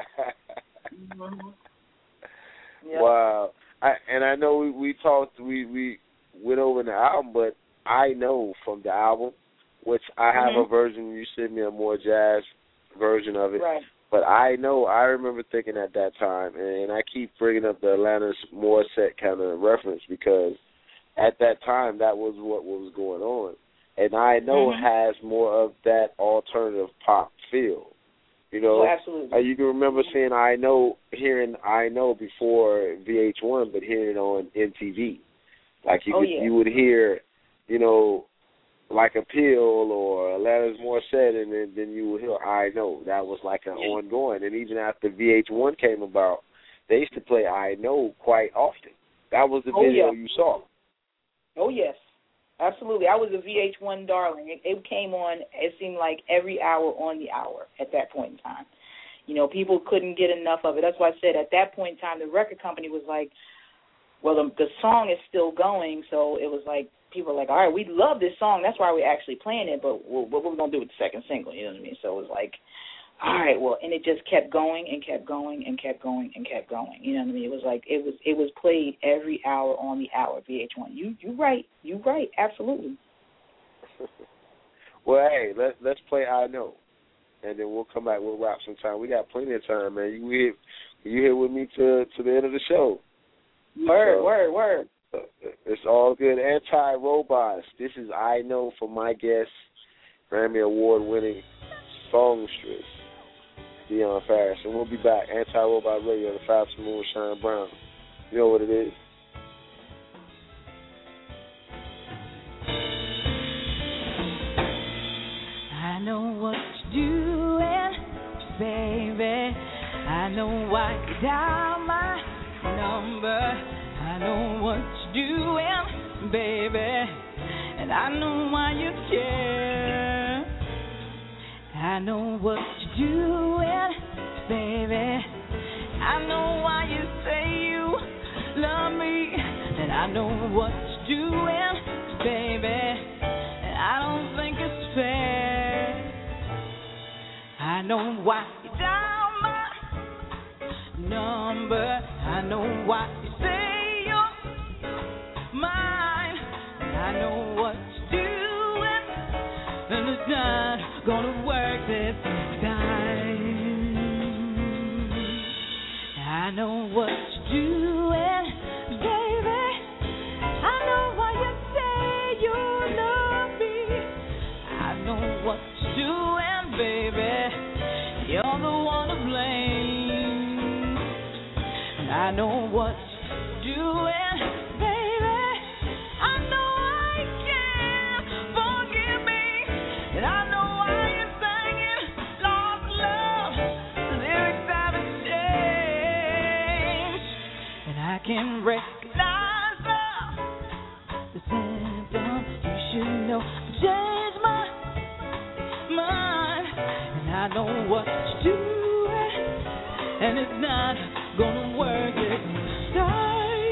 Yep. Wow. I know we talked, we went over the album, but I Know from the album, which I have a version, you sent me a more jazz version of it. Right. But I Know, I remember thinking at that time, and I keep bringing up the Alanis Morissette kind of reference because at that time that was what was going on. And I Know has more of that alternative pop feel. You know, absolutely. You can remember hearing I Know before VH1, but hearing it on MTV. Like you would hear, you know, like Appeal or Alanis Morissette, and then you would hear I Know. That was like an ongoing. And even after VH1 came about, they used to play I Know quite often. That was the video you saw. Oh, yes. Absolutely. I was a VH1 darling. It came on, it seemed like every hour on the hour at that point in time. You know, people couldn't get enough of it. That's why I said at that point in time, the record company was like, well, the song is still going, so it was like, people were like, all right, we love this song. That's why we're actually playing it, but what we're going to do with the second single, you know what I mean? So it was like, all right, well, and it just kept going and kept going and kept going and kept going. You know what I mean? It was like it was played every hour on the hour, VH1. You right, absolutely. Well, hey, let's play I Know, and then we'll come back. We'll wrap some time. We got plenty of time, man. You here with me to the end of the show. Word. It's all good. Anti-Robots. This is I Know for my guest, Grammy Award-winning songstress, Dionne Farris. And we'll be back. Anti-Robot Radio, the Fabs Moonshine Brown. You know what it is. know what you're doing, baby. I know why you dial my number. I know what you're doing, baby. And I know why you care. I know what you're doing, baby. I know why you say you love me. And I know what you're doing, baby. And I don't think it's fair. I know why you dial my number. I know why you say you're mine. I know what you're doing, and it's not gonna work this time. I know what you're doing, baby. I know why you say you love me. I know what you're doing, baby. You're the one to blame. I know what you're doing, baby. I know I can't forgive me. And I know why you're singing lost love. The lyrics haven't changed. And I can recognize the symptoms. You should know I changed my mind. And I know what you're doing, and it's not gonna work this time.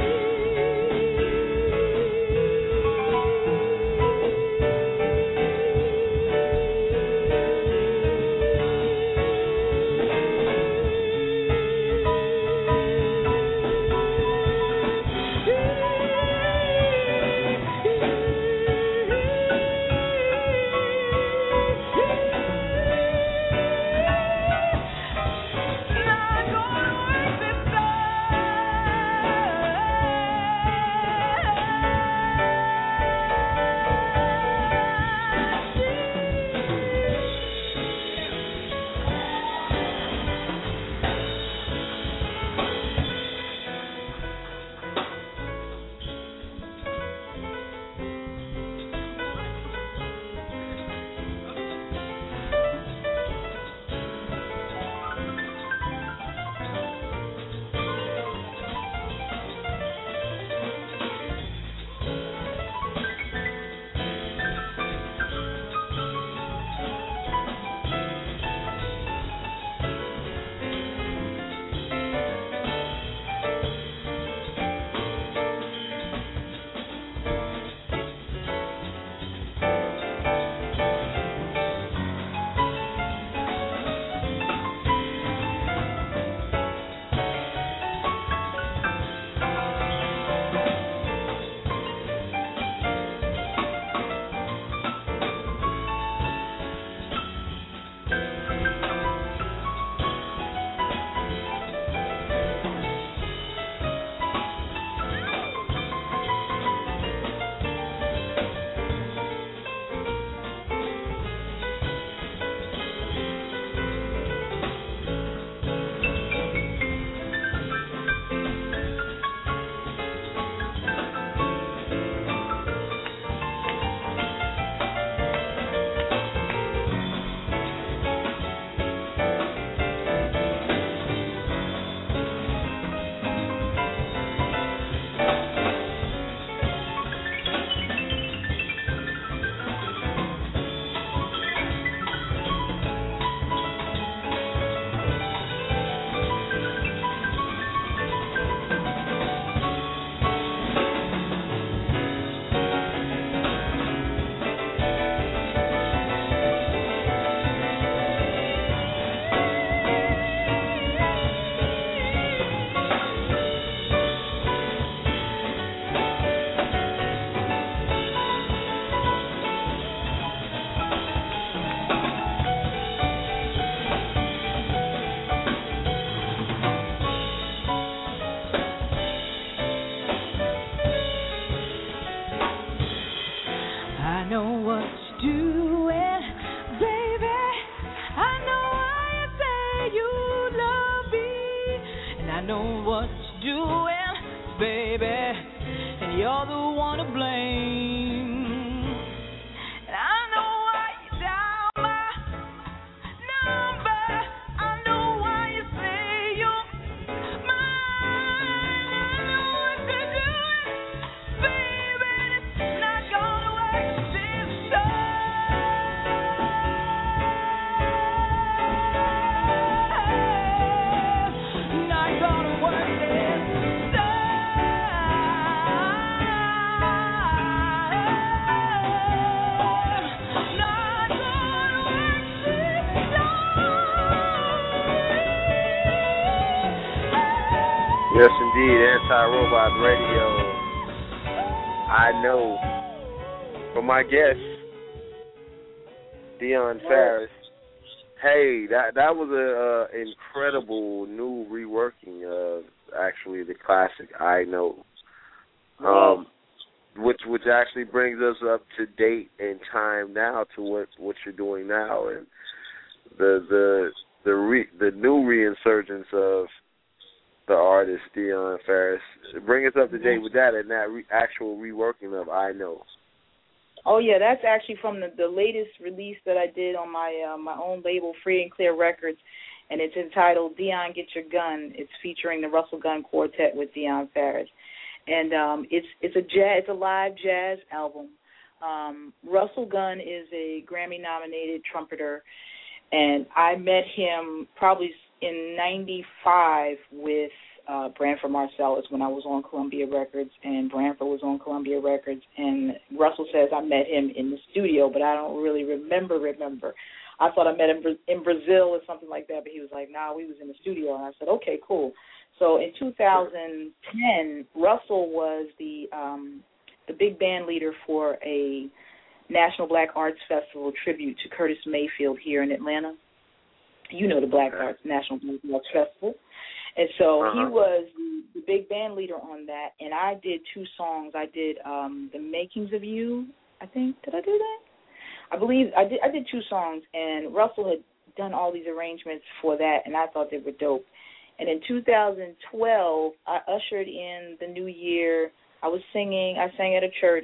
know what you're doing, baby, and you're the one to blame. And I know why you dial my indeed. Anti-Robot Radio. I know. For my guest, Dion Farris. Hey, that was a incredible new reworking of actually the classic I Know. Which actually brings us up to date in time now to what you're doing now, and the new reinsurgence of the artist Dion Farris. Bring us up to date with that and that actual reworking of I Know. Oh yeah, that's actually from the latest release that I did on my my own label, Free and Clear Records, and it's entitled Dion Get Your Gun. It's featuring the Russell Gunn Quartet with Dion Farris. And it's a live jazz album. Russell Gunn is a Grammy-nominated trumpeter, and I met him probably in '95 with Branford Marsalis when I was on Columbia Records, and Branford was on Columbia Records. And Russell says I met him in the studio, but I don't really remember. I thought I met him in Brazil or something like that, but he was like, nah, we was in the studio. And I said, okay, cool. So in 2010, Russell was the big band leader for a National Black Arts Festival tribute to Curtis Mayfield here in Atlanta. You know the National Black Arts Festival. And so he was the big band leader on that, and I did 2 songs. I did The Makings of You, I think. Did I do that? I believe I did 2 songs, and Russell had done all these arrangements for that, and I thought they were dope. And in 2012, I ushered in the new year. I sang at a church,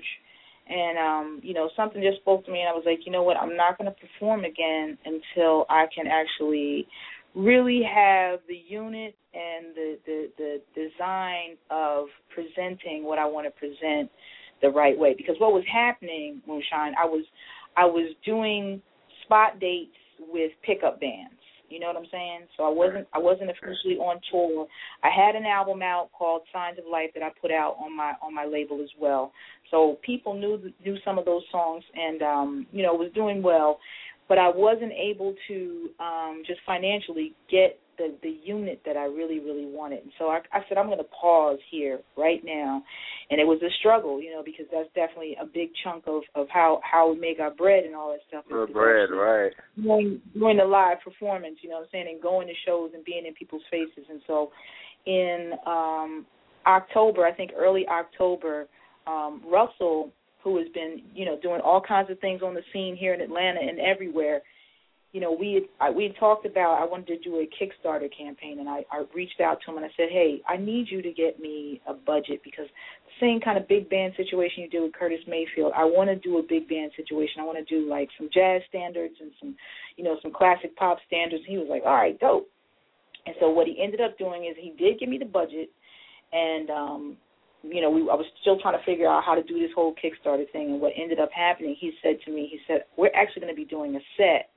and, something just spoke to me, and I was like, you know what, I'm not going to perform again until I can actually really have the unit and the design of presenting what I want to present the right way. Because what was happening, Moonshine, I was doing spot dates with pickup bands. You know what I'm saying? So I wasn't officially on tour. I had an album out called Signs of Life that I put out on my label as well. So people knew some of those songs, and was doing well, but I wasn't able to just financially get the unit that I really, really wanted. And so I said, I'm going to pause here right now. And it was a struggle, because that's definitely a big chunk of how we make our bread and all that stuff. Our bread, right. Doing the live performance, you know what I'm saying, and going to shows and being in people's faces. And so in October, I think early October, Russell, who has been, doing all kinds of things on the scene here in Atlanta and everywhere, we had talked about I wanted to do a Kickstarter campaign, and I reached out to him and I said, hey, I need you to get me a budget, because the same kind of big band situation you did with Curtis Mayfield, I want to do a big band situation. I want to do like some jazz standards and some classic pop standards. And he was like, all right, dope. And so what he ended up doing is he did give me the budget, and I was still trying to figure out how to do this whole Kickstarter thing. And what ended up happening, he said to me, we're actually going to be doing a set.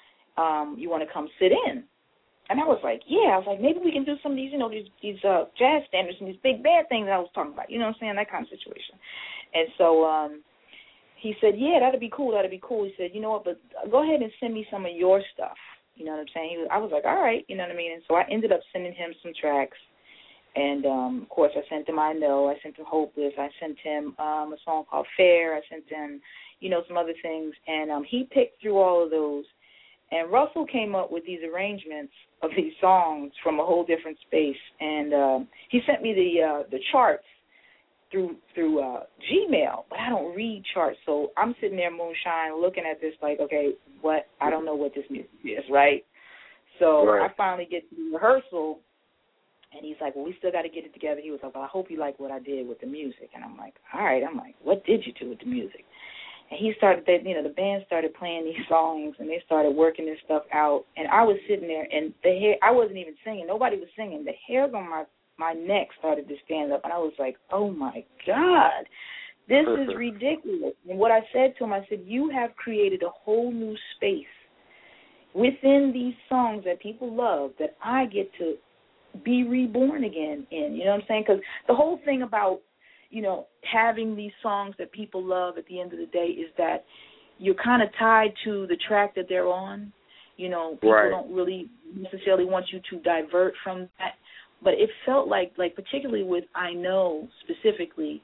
You want to come sit in? And I was like, yeah. I was like, maybe we can do some of these, these jazz standards and these big band things I was talking about. You know what I'm saying? That kind of situation. And so he said, yeah, that'd be cool. He said, you know what, but go ahead and send me some of your stuff. You know what I'm saying? I was like, all right. You know what I mean? And so I ended up sending him some tracks. And, of course, I sent him I Know. I sent him Hopeless. I sent him a song called Fair. I sent him, some other things. And he picked through all of those. And Russell came up with these arrangements of these songs from a whole different space. And he sent me the charts through Gmail, but I don't read charts. So I'm sitting there, Moonshine, looking at this like, okay, what? I don't know what this music is, right? So I finally get to the rehearsal, and he's like, well, we still got to get it together. He was like, well, I hope you like what I did with the music. And I'm like, all right. I'm like, what did you do with the music? And he started, the band started playing these songs, and they started working this stuff out. And I was sitting there, and the hair, I wasn't even singing. Nobody was singing. The hairs on my neck started to stand up, and I was like, oh, my God, this is ridiculous. And what I said to him, I said, you have created a whole new space within these songs that people love that I get to be reborn again in. You know what I'm saying? Because the whole thing about having these songs that people love at the end of the day is that you're kind of tied to the track that they're on. People don't really necessarily want you to divert from that. But it felt like particularly with I Know specifically,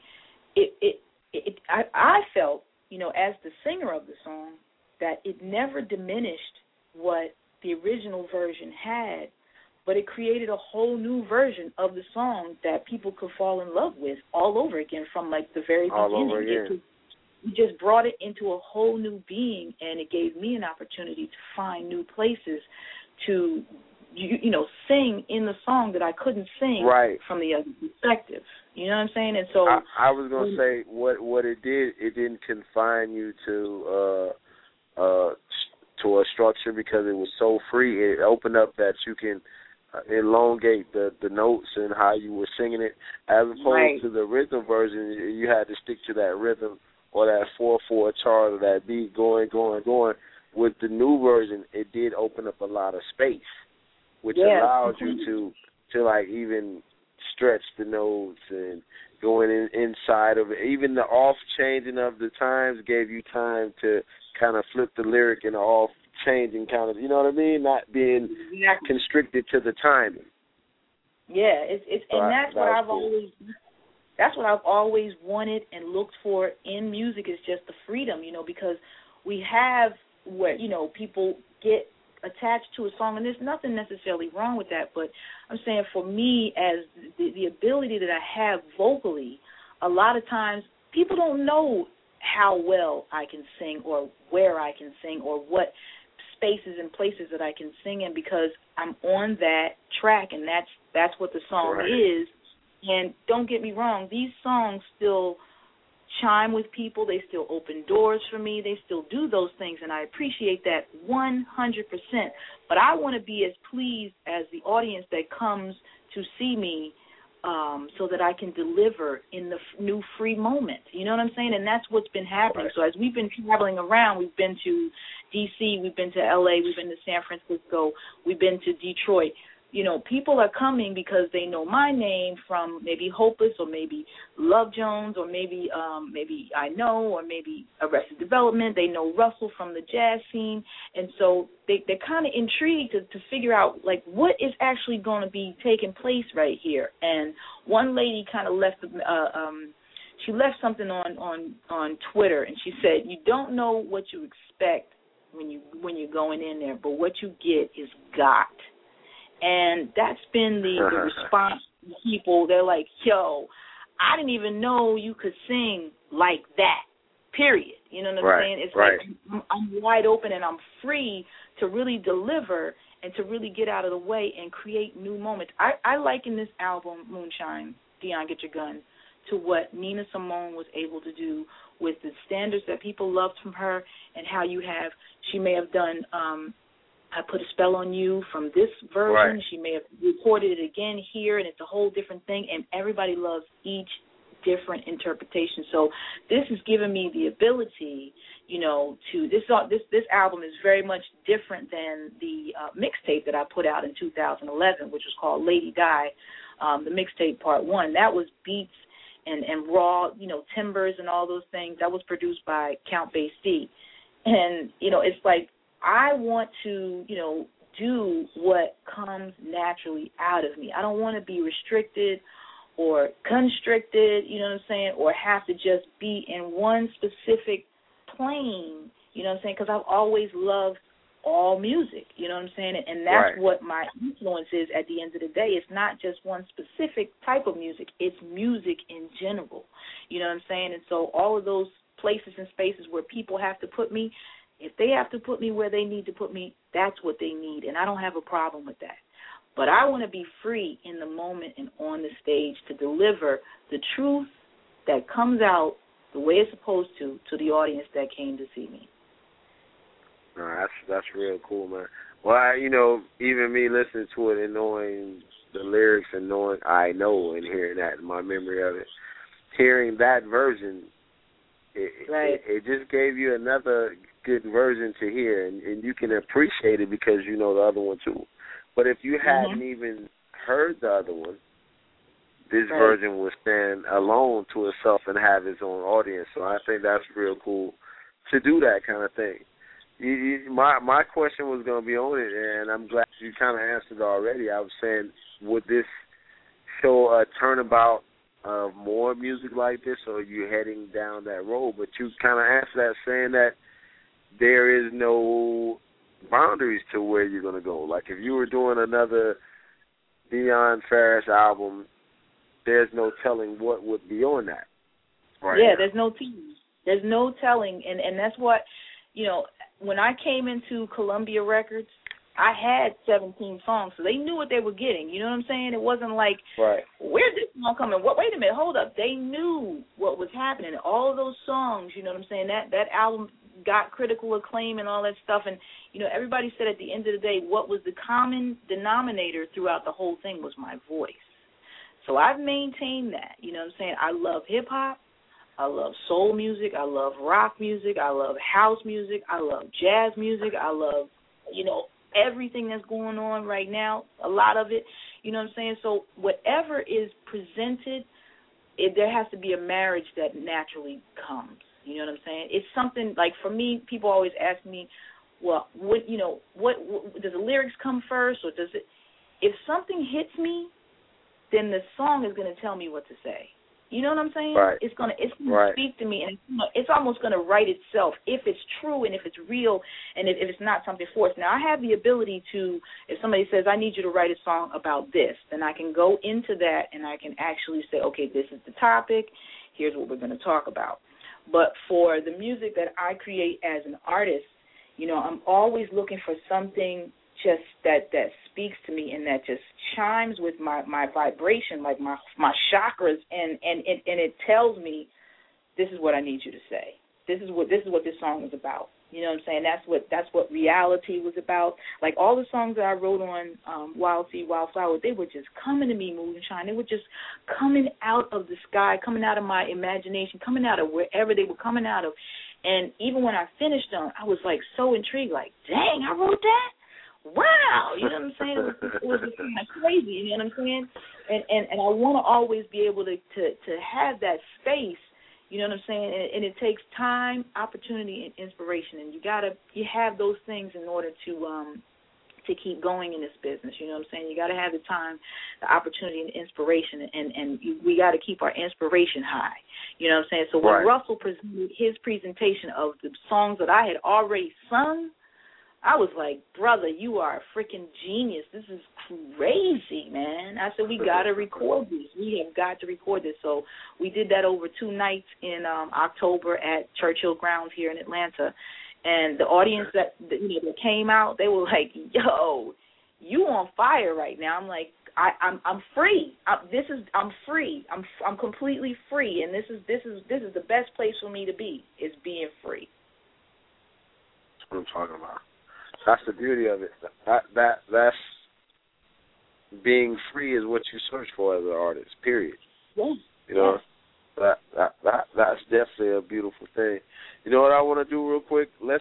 I felt, as the singer of the song, that it never diminished what the original version had, but it created a whole new version of the song that people could fall in love with all over again from the very beginning. All over again. It just brought it into a whole new being, and it gave me an opportunity to find new places to, sing in the song that I couldn't sing from the other perspective. You know what I'm saying? And so I was going to say what it did. It didn't confine you to a structure because it was so free. It opened up that you can elongate the notes and how you were singing it, as opposed to the rhythm version. You had to stick to that rhythm or that 4/4 chart or that beat going. With the new version, it did open up a lot of space, which allowed you to even stretch the notes and going inside of it. Even the off changing of the times gave you time to kind of flip the lyric and off changing kind of, you know what I mean? Not being constricted to the timing. Yeah, that's what I've always wanted and looked for in music, is just the freedom, because we have where, people get attached to a song, and there's nothing necessarily wrong with that, but I'm saying for me, as the ability that I have vocally, a lot of times people don't know how well I can sing or where I can sing or what spaces and places that I can sing in, because I'm on that track, and that's what the song is. And don't get me wrong, these songs still chime with people. They still open doors for me. They still do those things, and I appreciate that 100%. But I want to be as pleased as the audience that comes to see me, so that I can deliver in the new free moment. You know what I'm saying? And that's what's been happening. So as we've been traveling around, we've been to D.C., we've been to L.A., we've been to San Francisco, we've been to Detroit. People are coming because they know my name from maybe Hopeless or maybe Love Jones or maybe I Know or maybe Arrested Development. They know Russell from the jazz scene. And so they're kind of intrigued to figure out, what is actually going to be taking place right here. And one lady kind of left she left something on Twitter, and she said, you don't know what you expect when you're going in there, but what you get is got. And that's been the response from people. They're like, yo, I didn't even know you could sing like that, period. You know what I'm saying? It's like I'm wide open and I'm free to really deliver and to really get out of the way and create new moments. I liken this album, Moonshine, Dion, Get Your Gun, to what Nina Simone was able to do with the standards that people loved from her, and how she may have done I Put a Spell on You from this version. She may have recorded it again here, and it's a whole different thing, and everybody loves each different interpretation. So this has given me the ability, to this album is very much different than the mixtape that I put out in 2011, which was called Lady Di, the mixtape part 1. That was beats and raw, timbers and all those things. That was produced by Count Basie. And, it's like, I want to, do what comes naturally out of me. I don't want to be restricted or constricted, you know what I'm saying, or have to just be in one specific plane, you know what I'm saying, because I've always loved all music, you know what I'm saying, and that's what my influence is at the end of the day. It's not just one specific type of music. It's music in general, you know what I'm saying, and so all of those places and spaces where people have to put me, if they have to put me where they need to put me, that's what they need, and I don't have a problem with that. But I want to be free in the moment and on the stage to deliver the truth that comes out the way it's supposed to the audience that came to see me. No, that's real cool, man. Well, even me listening to it and knowing the lyrics and knowing I Know and hearing that in my memory of it, hearing that version, it just gave you another good version to hear, and you can appreciate it because you know the other one too. But if you hadn't even heard the other one, this version would stand alone to itself and have its own audience. So I think that's real cool to do that kind of thing. My question was going to be on it, and I'm glad you kind of answered already. I was saying, would this show a turnabout of more music like this, or are you heading down that road? But you kind of answer that saying that there is no boundaries to where you're going to go. Like if you were doing another Deion Ferris album, there's no telling what would be on that. Right now. There's no tease. There's no telling, and that's what, you know, when I came into Columbia Records, I had 17 songs, so they knew what they were getting. You know what I'm saying? It wasn't like, where's this song coming? Wait a minute, hold up. They knew what was happening. All of those songs, you know what I'm saying? That album got critical acclaim and all that stuff. And, you know, everybody said at the end of the day, what was the common denominator throughout the whole thing was my voice. So I've maintained that. You know what I'm saying? I love hip-hop. I love soul music. I love rock music. I love house music. I love jazz music. I love, you know, everything that's going on right now, a lot of it, you know what I'm saying? So whatever is presented, there has to be a marriage that naturally comes. You know what I'm saying? It's something like, for me, people always ask me, well, what does the lyrics come first, or does it? If something hits me, then the song is going to tell me what to say. You know what I'm saying? Right. It's gonna speak to me, and it's almost gonna write itself if it's true and if it's real, and if it's not something forced. Now I have the ability to, if somebody says I need you to write a song about this, then I can go into that and I can actually say, okay, this is the topic. Here's what we're going to talk about. But for the music that I create as an artist, you know, I'm always looking for something just that speaks to me and that just chimes with my vibration, like my chakras, and it tells me this is what I need you to say. This is what this song is about. You know what I'm saying? That's what reality was about. Like all the songs that I wrote on Wild Seed, Wild Flower, they were just coming to me, Moonshine. They were just coming out of the sky, coming out of my imagination, coming out of wherever they were coming out of. And even when I finished them, I was like so intrigued, like, dang, I wrote that? Wow, you know what I'm saying? It was just kind of crazy, you know what I'm saying? And I want to always be able to have that space, you know what I'm saying? And it takes time, opportunity, and inspiration, and you have those things in order to keep going in this business. You know what I'm saying? You got to have the time, the opportunity, and inspiration, and we got to keep our inspiration high. You know what I'm saying? So when Russell presented his presentation of the songs that I had already sung, I was like, brother, you are a freaking genius. This is crazy, man. I said, we got to record this. We have got to record this. So we did that over 2 nights in October at Churchill Grounds here in Atlanta. And the audience that came out, they were like, yo, you on fire right now. I'm like, I'm free. I'm free. I'm completely free. And this is the best place for me to be, is being free. That's what I'm talking about. That's the beauty of it. That's being free is what you search for as an artist. Period. Yeah. You know, that's definitely a beautiful thing. You know what I want to do real quick? Let's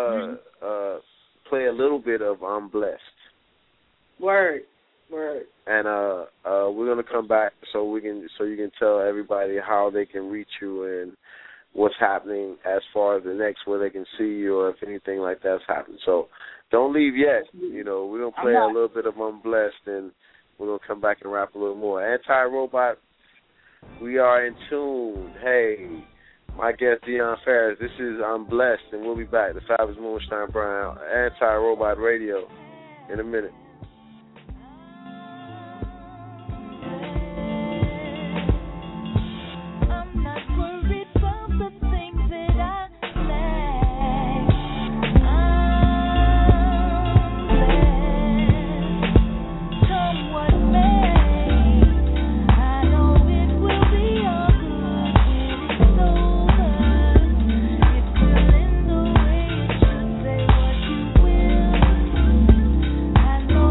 play a little bit of "I'm Blessed." Word. And we're gonna come back so you can tell everybody how they can reach you and what's happening as far as the next, where they can see you or if anything like that's happening. So don't leave yet. You know, we're going to play a little bit of "I'm Blessed" and we're going to come back and rap a little more. Anti-Robot, we are in tune. Hey, my guest Deion Ferris, this is "I'm Blessed," and we'll be back. The Fabulous Moonshine Brown, Anti-Robot Radio, in a minute. I know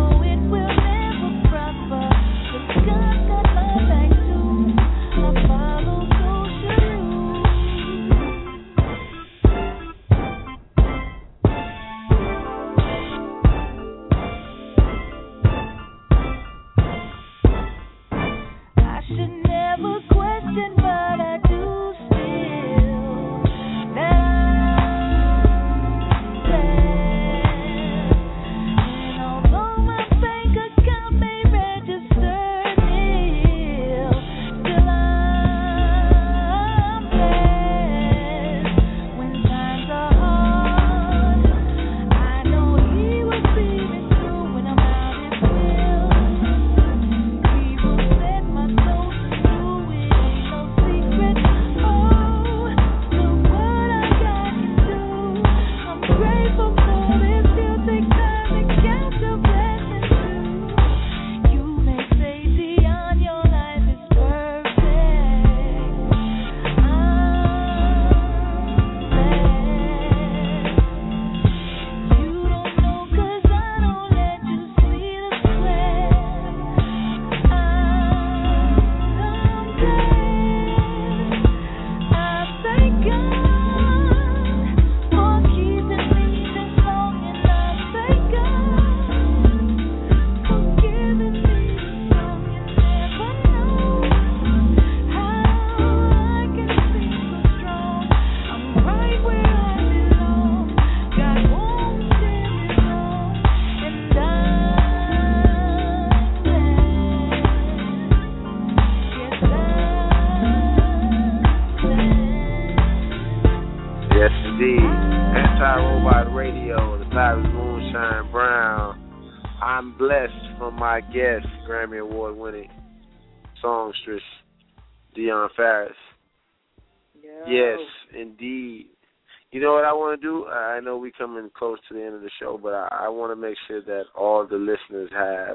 Anti-Robot Radio, the Fabulous Moonshine Brown. I'm blessed from my guest, Grammy Award-winning songstress, Dion Farris. Yes, indeed. You know what I want to do? I know we're coming close to the end of the show, but I want to make sure that all the listeners have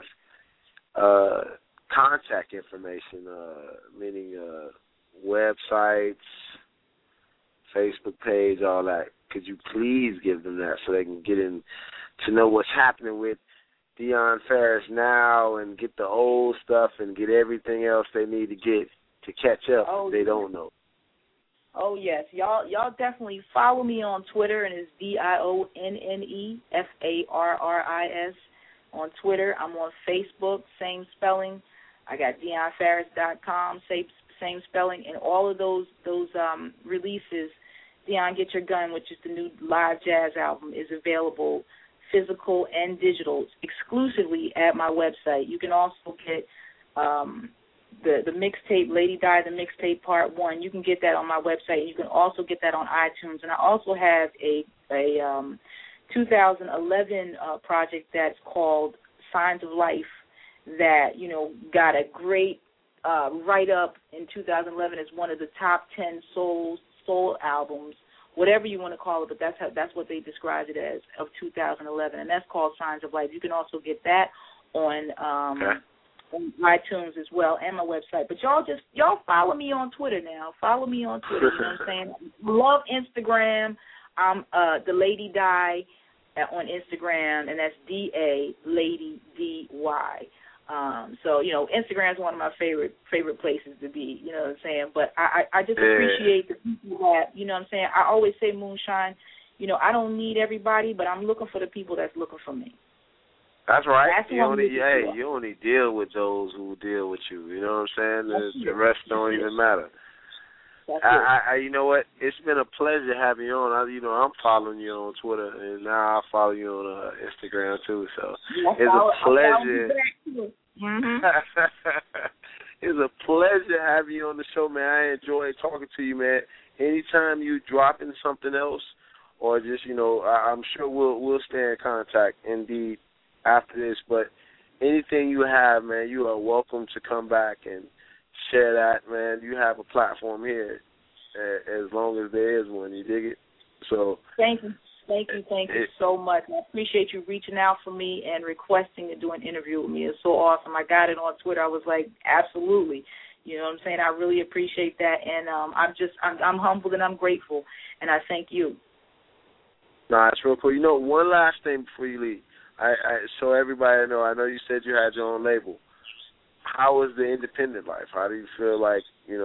contact information, meaning websites, Facebook page, all that. Could you please give them that so they can get in to know what's happening with Dion Farris now and get the old stuff and get everything else they need to get to catch up if they don't know. Oh, yes. Y'all definitely follow me on Twitter, and it's DIONNEFARRIS on Twitter. I'm on Facebook, same spelling. I got DionFarris.com, same spelling, and all of those releases, Dion Get Your Gun, which is the new live jazz album, is available physical and digital exclusively at my website. You can also get the mixtape, Lady Di, the mixtape part 1. You can get that on my website. You can also get that on iTunes. And I also have a 2011 project that's called Signs of Life that, got a great write-up in 2011 as one of the top 10 soul albums, whatever you want to call it, but that's what they described it as, of 2011, and that's called Signs of Life. You can also get that on iTunes as well, and my website. But y'all follow me on Twitter now. Follow me on Twitter. You know what I'm saying? Love Instagram. I'm the Lady Di on Instagram, and that's DA Lady DY. So Instagram is one of my favorite places to be. You know what I'm saying? But I just appreciate the people that, you know what I'm saying. I always say, Moonshine, I don't need everybody, but I'm looking for the people that's looking for me. That's right. You only deal with those who deal with you. You know what I'm saying? The rest don't even matter. You know what? It's been a pleasure having you on. I'm following you on Twitter, and now I follow you on Instagram too. So it's a pleasure. It's a pleasure having you on the show, man. I enjoy talking to you, man. Anytime you dropping something else, or just I'm sure we'll stay in contact indeed after this. But anything you have, man, you are welcome to come back and share that, man. You have a platform here as long as there is one. You dig it? So thank you so much. I appreciate you reaching out for me and requesting to do an interview with me. It's so awesome. I got it on Twitter. I was like, absolutely. You know what I'm saying? I really appreciate that, and I'm humbled and I'm grateful, and I thank you. Nah, it's real cool. One last thing before you leave. So everybody know, I know you said you had your own label. How is the independent life? How do you feel like,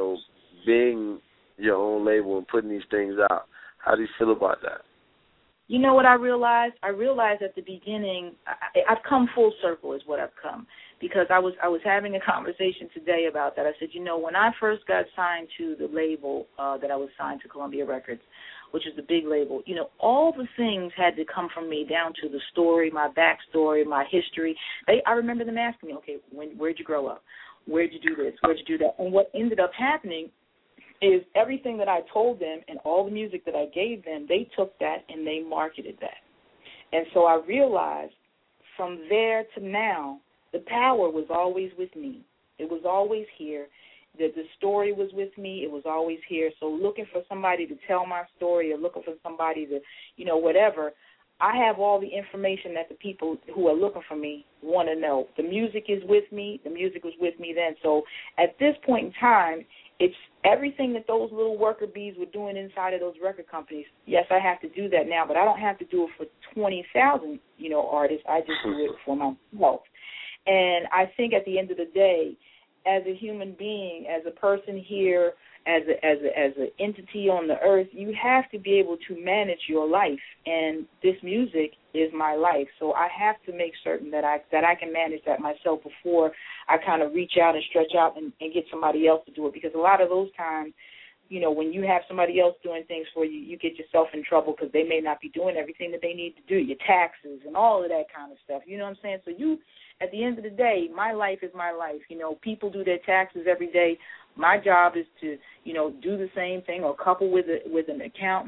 being your own label and putting these things out? How do you feel about that? You know what I realized? I realized at the beginning, I've come full circle is what I've come, because I was having a conversation today about that. I said, when I first got signed to the label that I was signed to, Columbia Records, which is the big label, all the things had to come from me, down to the story, my backstory, my history. I remember them asking me, okay, where'd you grow up? Where'd you do this? Where'd you do that? And what ended up happening is everything that I told them and all the music that I gave them, they took that and they marketed that. And so I realized from there to now, the power was always with me. It was always here. The story was with me. It was always here. So looking for somebody to tell my story, or looking for somebody to, whatever, I have all the information that the people who are looking for me want to know. The music is with me. The music was with me then. So at this point in time, it's everything that those little worker bees were doing inside of those record companies. Yes, I have to do that now, but I don't have to do it for 20,000, artists. I just do it for myself. And I think at the end of the day, as a human being, as a person here, as an entity on the earth, you have to be able to manage your life, and this music is my life. So I have to make certain that I can manage that myself before I kind of reach out and stretch out and get somebody else to do it, because a lot of those times, when you have somebody else doing things for you, you get yourself in trouble because they may not be doing everything that they need to do, your taxes and all of that kind of stuff. You know what I'm saying? So at the end of the day, my life is my life. People do their taxes every day. My job is to, do the same thing, or couple with an accountant,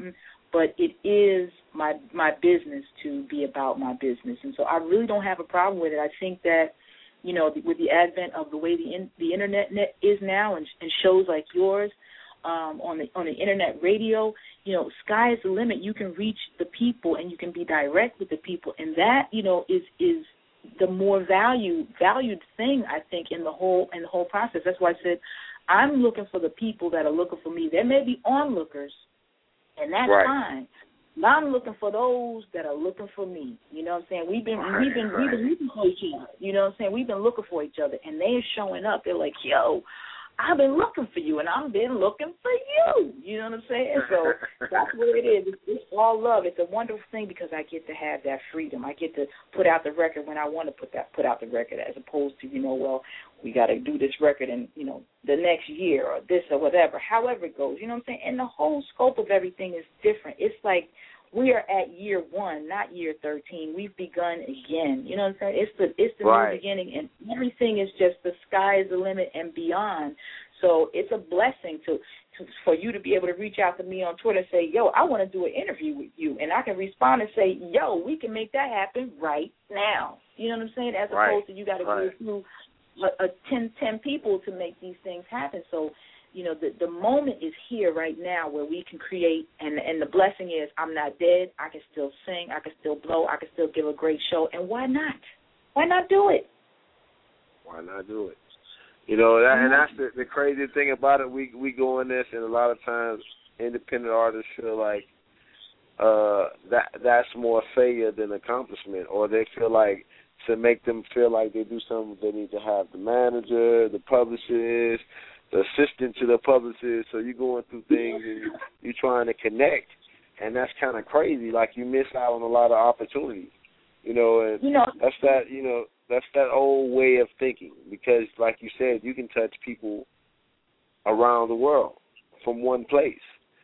but it is my business to be about my business. And so I really don't have a problem with it. I think that, you know, with the advent of the way the internet is now, and shows like yours on the internet radio, you know, sky is the limit. You can reach the people and you can be direct with the people, and that, you know, is the more valued thing, I think, in the whole process. That's why I said I'm looking for the people that are looking for me. There may be onlookers, and that's fine. But I'm looking for those that are looking for me. You know what I'm saying? We've been looking for each other. You know what I'm saying? We've been looking for each other, and they're showing up. They're like, yo, I've been looking for you, and I've been looking for you. You know what I'm saying? So that's what it is. It's all love. It's a wonderful thing because I get to have that freedom. I get to put out the record when I want to put out the record, as opposed to, you know, well, we got to do this record in, you know, the next year or this or whatever, however it goes. You know what I'm saying? And the whole scope of everything is different. It's like we are at year 1, not year 13. We've begun again. You know what I'm saying? It's the new beginning, and everything is just the sky is the limit and beyond. So it's a blessing for you to be able to reach out to me on Twitter and say, yo, I want to do an interview with you, and I can respond and say, yo, we can make that happen right now. You know what I'm saying? As opposed to you got to go through 10 people to make these things happen. So, you know, the moment is here right now where we can create, and the blessing is I'm not dead. I can still sing. I can still blow. I can still give a great show. And why not? Why not do it? Why not do it? You know, and that's the crazy thing about it. We go in this, and a lot of times independent artists feel like that's more failure than accomplishment, or they feel like to make them feel like they do something, they need to have the manager, the publicist, the assistant to the publicist. So you're going through things and you're trying to connect, and that's kind of crazy. Like you miss out on a lot of opportunities, you know. And that's that old way of thinking, because, like you said, you can touch people around the world from one place.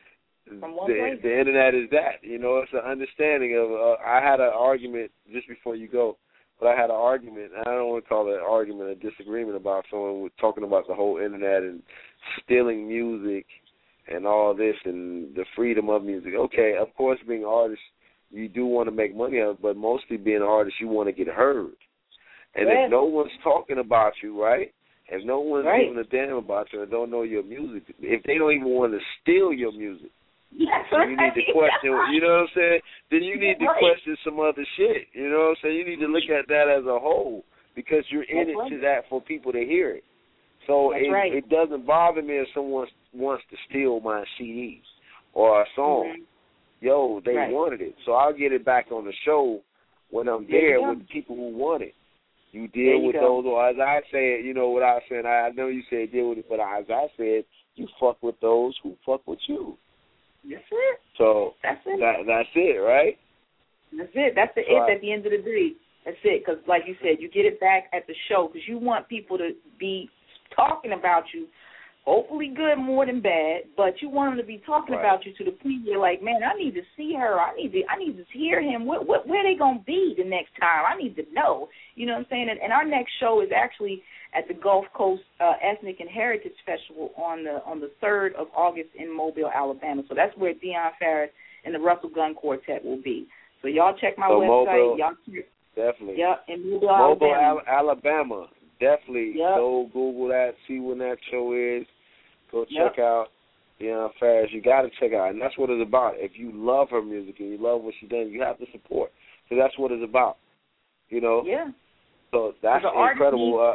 The internet is that, you know. It's an understanding of. I had an argument just before you go. But I had an argument, and I don't want to call it an argument, a disagreement about someone talking about the whole internet and stealing music and all this and the freedom of music. Okay, of course, being an artist, you do want to make money of it, but mostly being an artist, you want to get heard. And if no one's talking about you, right, if no one's giving a damn about you and don't know your music, if they don't even want to steal your music, you need to question, you know what I'm saying? Then you need to question some other shit, you know what I'm saying? You need to look at that as a whole, because you're in it to that for people to hear it. So it doesn't bother me if someone wants to steal my CD or a song. Yo, they wanted it. So I'll get it back on the show when I'm there with people who want it. You deal with those, or as I said, you know what I said, I know you said deal with it, but as I said, you fuck with those who fuck with you. That's it. So that's it. That's it, right? That's it. That's the it at the end of the day. That's it. Because, like you said, you get it back at the show because you want people to be talking about you. Hopefully good more than bad, but you want them to be talking about you to the point where you're like, man, I need to see her. I need to hear him. Where they going to be the next time? I need to know. You know what I'm saying? And our next show is actually at the Gulf Coast Ethnic and Heritage Festival on the 3rd of August in Mobile, Alabama. So that's where Deion Farris and the Russell Gunn Quartet will be. So y'all check my website. Mobile, definitely. Yeah, in Mobile, Alabama. Definitely go Google that, see when that show is. Go check out Deion Farris. You got to check out, and that's what it's about. If you love her music and you love what she does, you have to support. So that's what it's about. You know. Yeah. So that's incredible.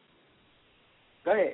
Go ahead.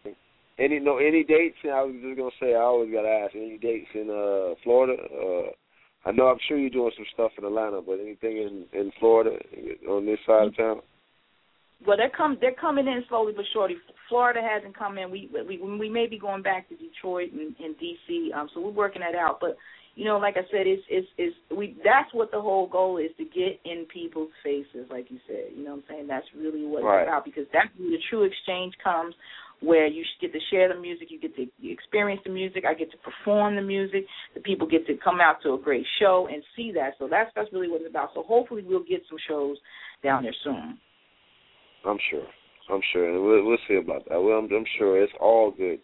Any dates? I was just gonna say I always gotta ask. Any dates in Florida? I'm sure you're doing some stuff in Atlanta, but anything in Florida on this side of town? Well, they're coming in slowly but surely. Florida hasn't come in. We may be going back to Detroit and D.C. So we're working that out. But you know, like I said, that's what the whole goal is, to get in people's faces, like you said. You know what I'm saying? That's really what it's about, because that's where the true exchange comes, where you get to share the music, you get to experience the music, I get to perform the music, the people get to come out to a great show and see that. So that's really what it's about. So hopefully we'll get some shows down there soon. I'm sure. And we'll see about that. Well, I'm sure it's all good.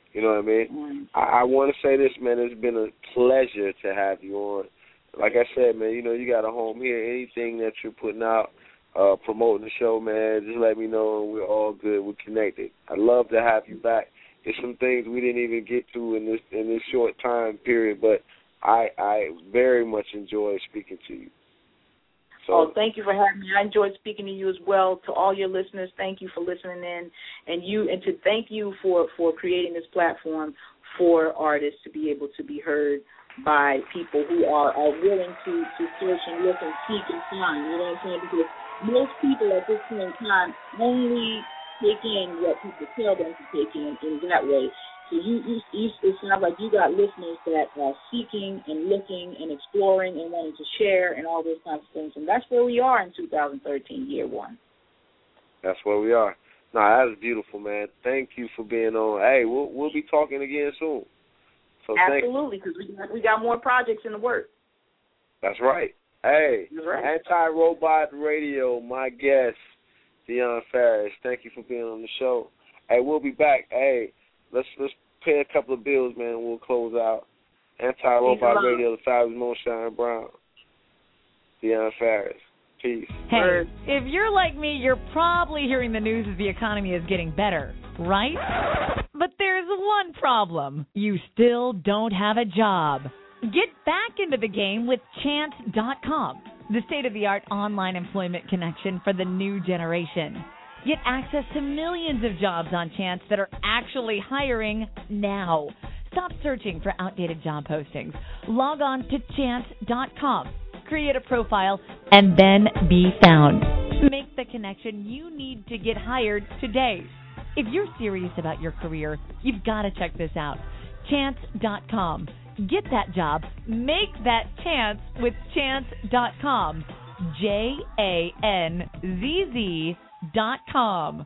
You know what I mean? I want to say this, man. It's been a pleasure to have you on. Like I said, man, you know, you got a home here. Anything that you're putting out, promoting the show, man, just let me know, and we're all good. We're connected. I'd love to have you back. There's some things we didn't even get to in this short time period, but I very much enjoy speaking to you. So, thank you for having me. I enjoyed speaking to you as well. To all your listeners, thank you for listening in, and to thank you for creating this platform for artists to be able to be heard by people who are willing to search and look and seek and find. You know what I'm saying? Because most people at this point in time only take in what people tell them to take in that way. So it sounds like you got listeners that are seeking and looking and exploring and wanting to share and all those kinds of things. And that's where we are in 2013, year one. That's where we are. No, that was beautiful, man. Thank you for being on. Hey, we'll be talking again soon. So absolutely, because we got more projects in the works. That's right. Hey, that's right. Anti-Robot Radio, my guest, Deon Farris. Thank you for being on the show. Hey, we'll be back. Hey, let's pay a couple of bills, man, and we'll close out. Anti-Robot Radio, the Fabulous Moonshine Brown. Deon Farris. Peace. Hey, if you're like me, you're probably hearing the news that the economy is getting better, right? But there's one problem. You still don't have a job. Get back into the game with Chance.com, the state-of-the-art online employment connection for the new generation. Get access to millions of jobs on Chance that are actually hiring now. Stop searching for outdated job postings. Log on to Chance.com. Create a profile, and then be found. Make the connection you need to get hired today. If you're serious about your career, you've got to check this out. Chance.com. Get that job. Make that chance with Chance.com. JANZZ.com.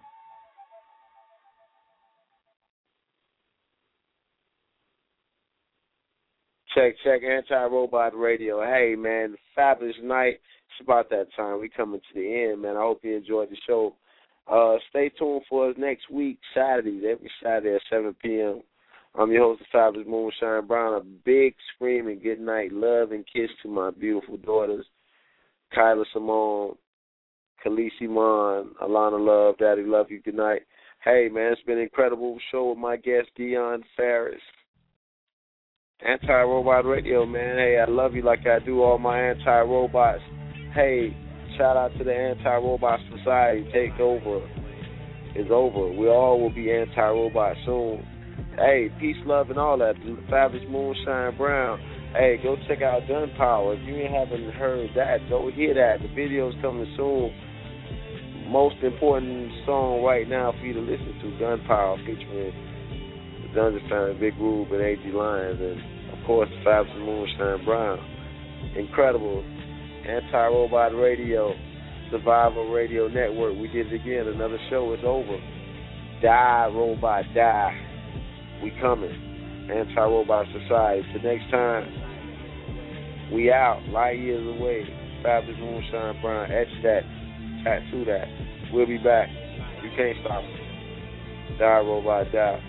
Check Anti-Robot Radio. Hey, man, fabulous night. It's about that time. We coming to the end, man. I hope you enjoyed the show. Stay tuned for us next week, Saturdays, every Saturday at 7 p.m. I'm your host, the Fabulous Moonshine Brown. A big screaming good night, love and kiss to my beautiful daughters, Kyla Simone, Khaleesi Mon, Alana Love, Daddy love you, good night. Hey, man, it's been an incredible show with my guest, Deon Farris. Anti-Robot Radio, man. Hey, I love you like I do all my anti-robots. Hey, shout out to the Anti-Robot Society. Take over. It's over. We all will be anti-robot soon. Hey, peace, love, and all that. Fabulous Moonshine Brown. Hey, go check out Gunpower. If you haven't heard that, go hear that. The video's coming soon. Most important song right now for you to listen to, Gunpower, featuring the Dungeon Family, Big Rube, and A.G. Lyons, and, of course, Fabulous Moonshine Brown. Incredible. Anti-Robot Radio, Survival Radio Network. We did it again. Another show is over. Die, robot, die. We coming. Anti-Robot Society. Till next time, we out. Light years away. Fabulous Moonshine Brown. Etch that. Tattoo that. We'll be back. You can't stop us. Die, robot, die.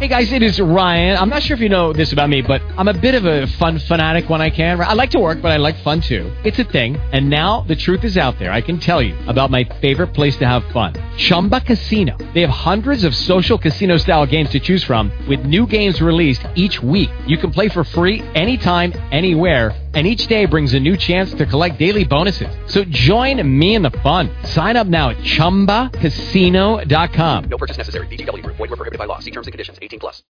guys, it is Ryan. I'm not sure if you know this about me, but I'm a bit of a fun fanatic when I can. I like to work, but I like fun too. It's a thing. And now the truth is out there. I can tell you about my favorite place to have fun. Chumba Casino. They have hundreds of social casino style games to choose from with new games released each week. You can play for free anytime, anywhere. And each day brings a new chance to collect daily bonuses. So join me in the fun. Sign up now at ChumbaCasino.com. No purchase necessary. VGW Group. Void where prohibited by law. See terms and conditions. 18+.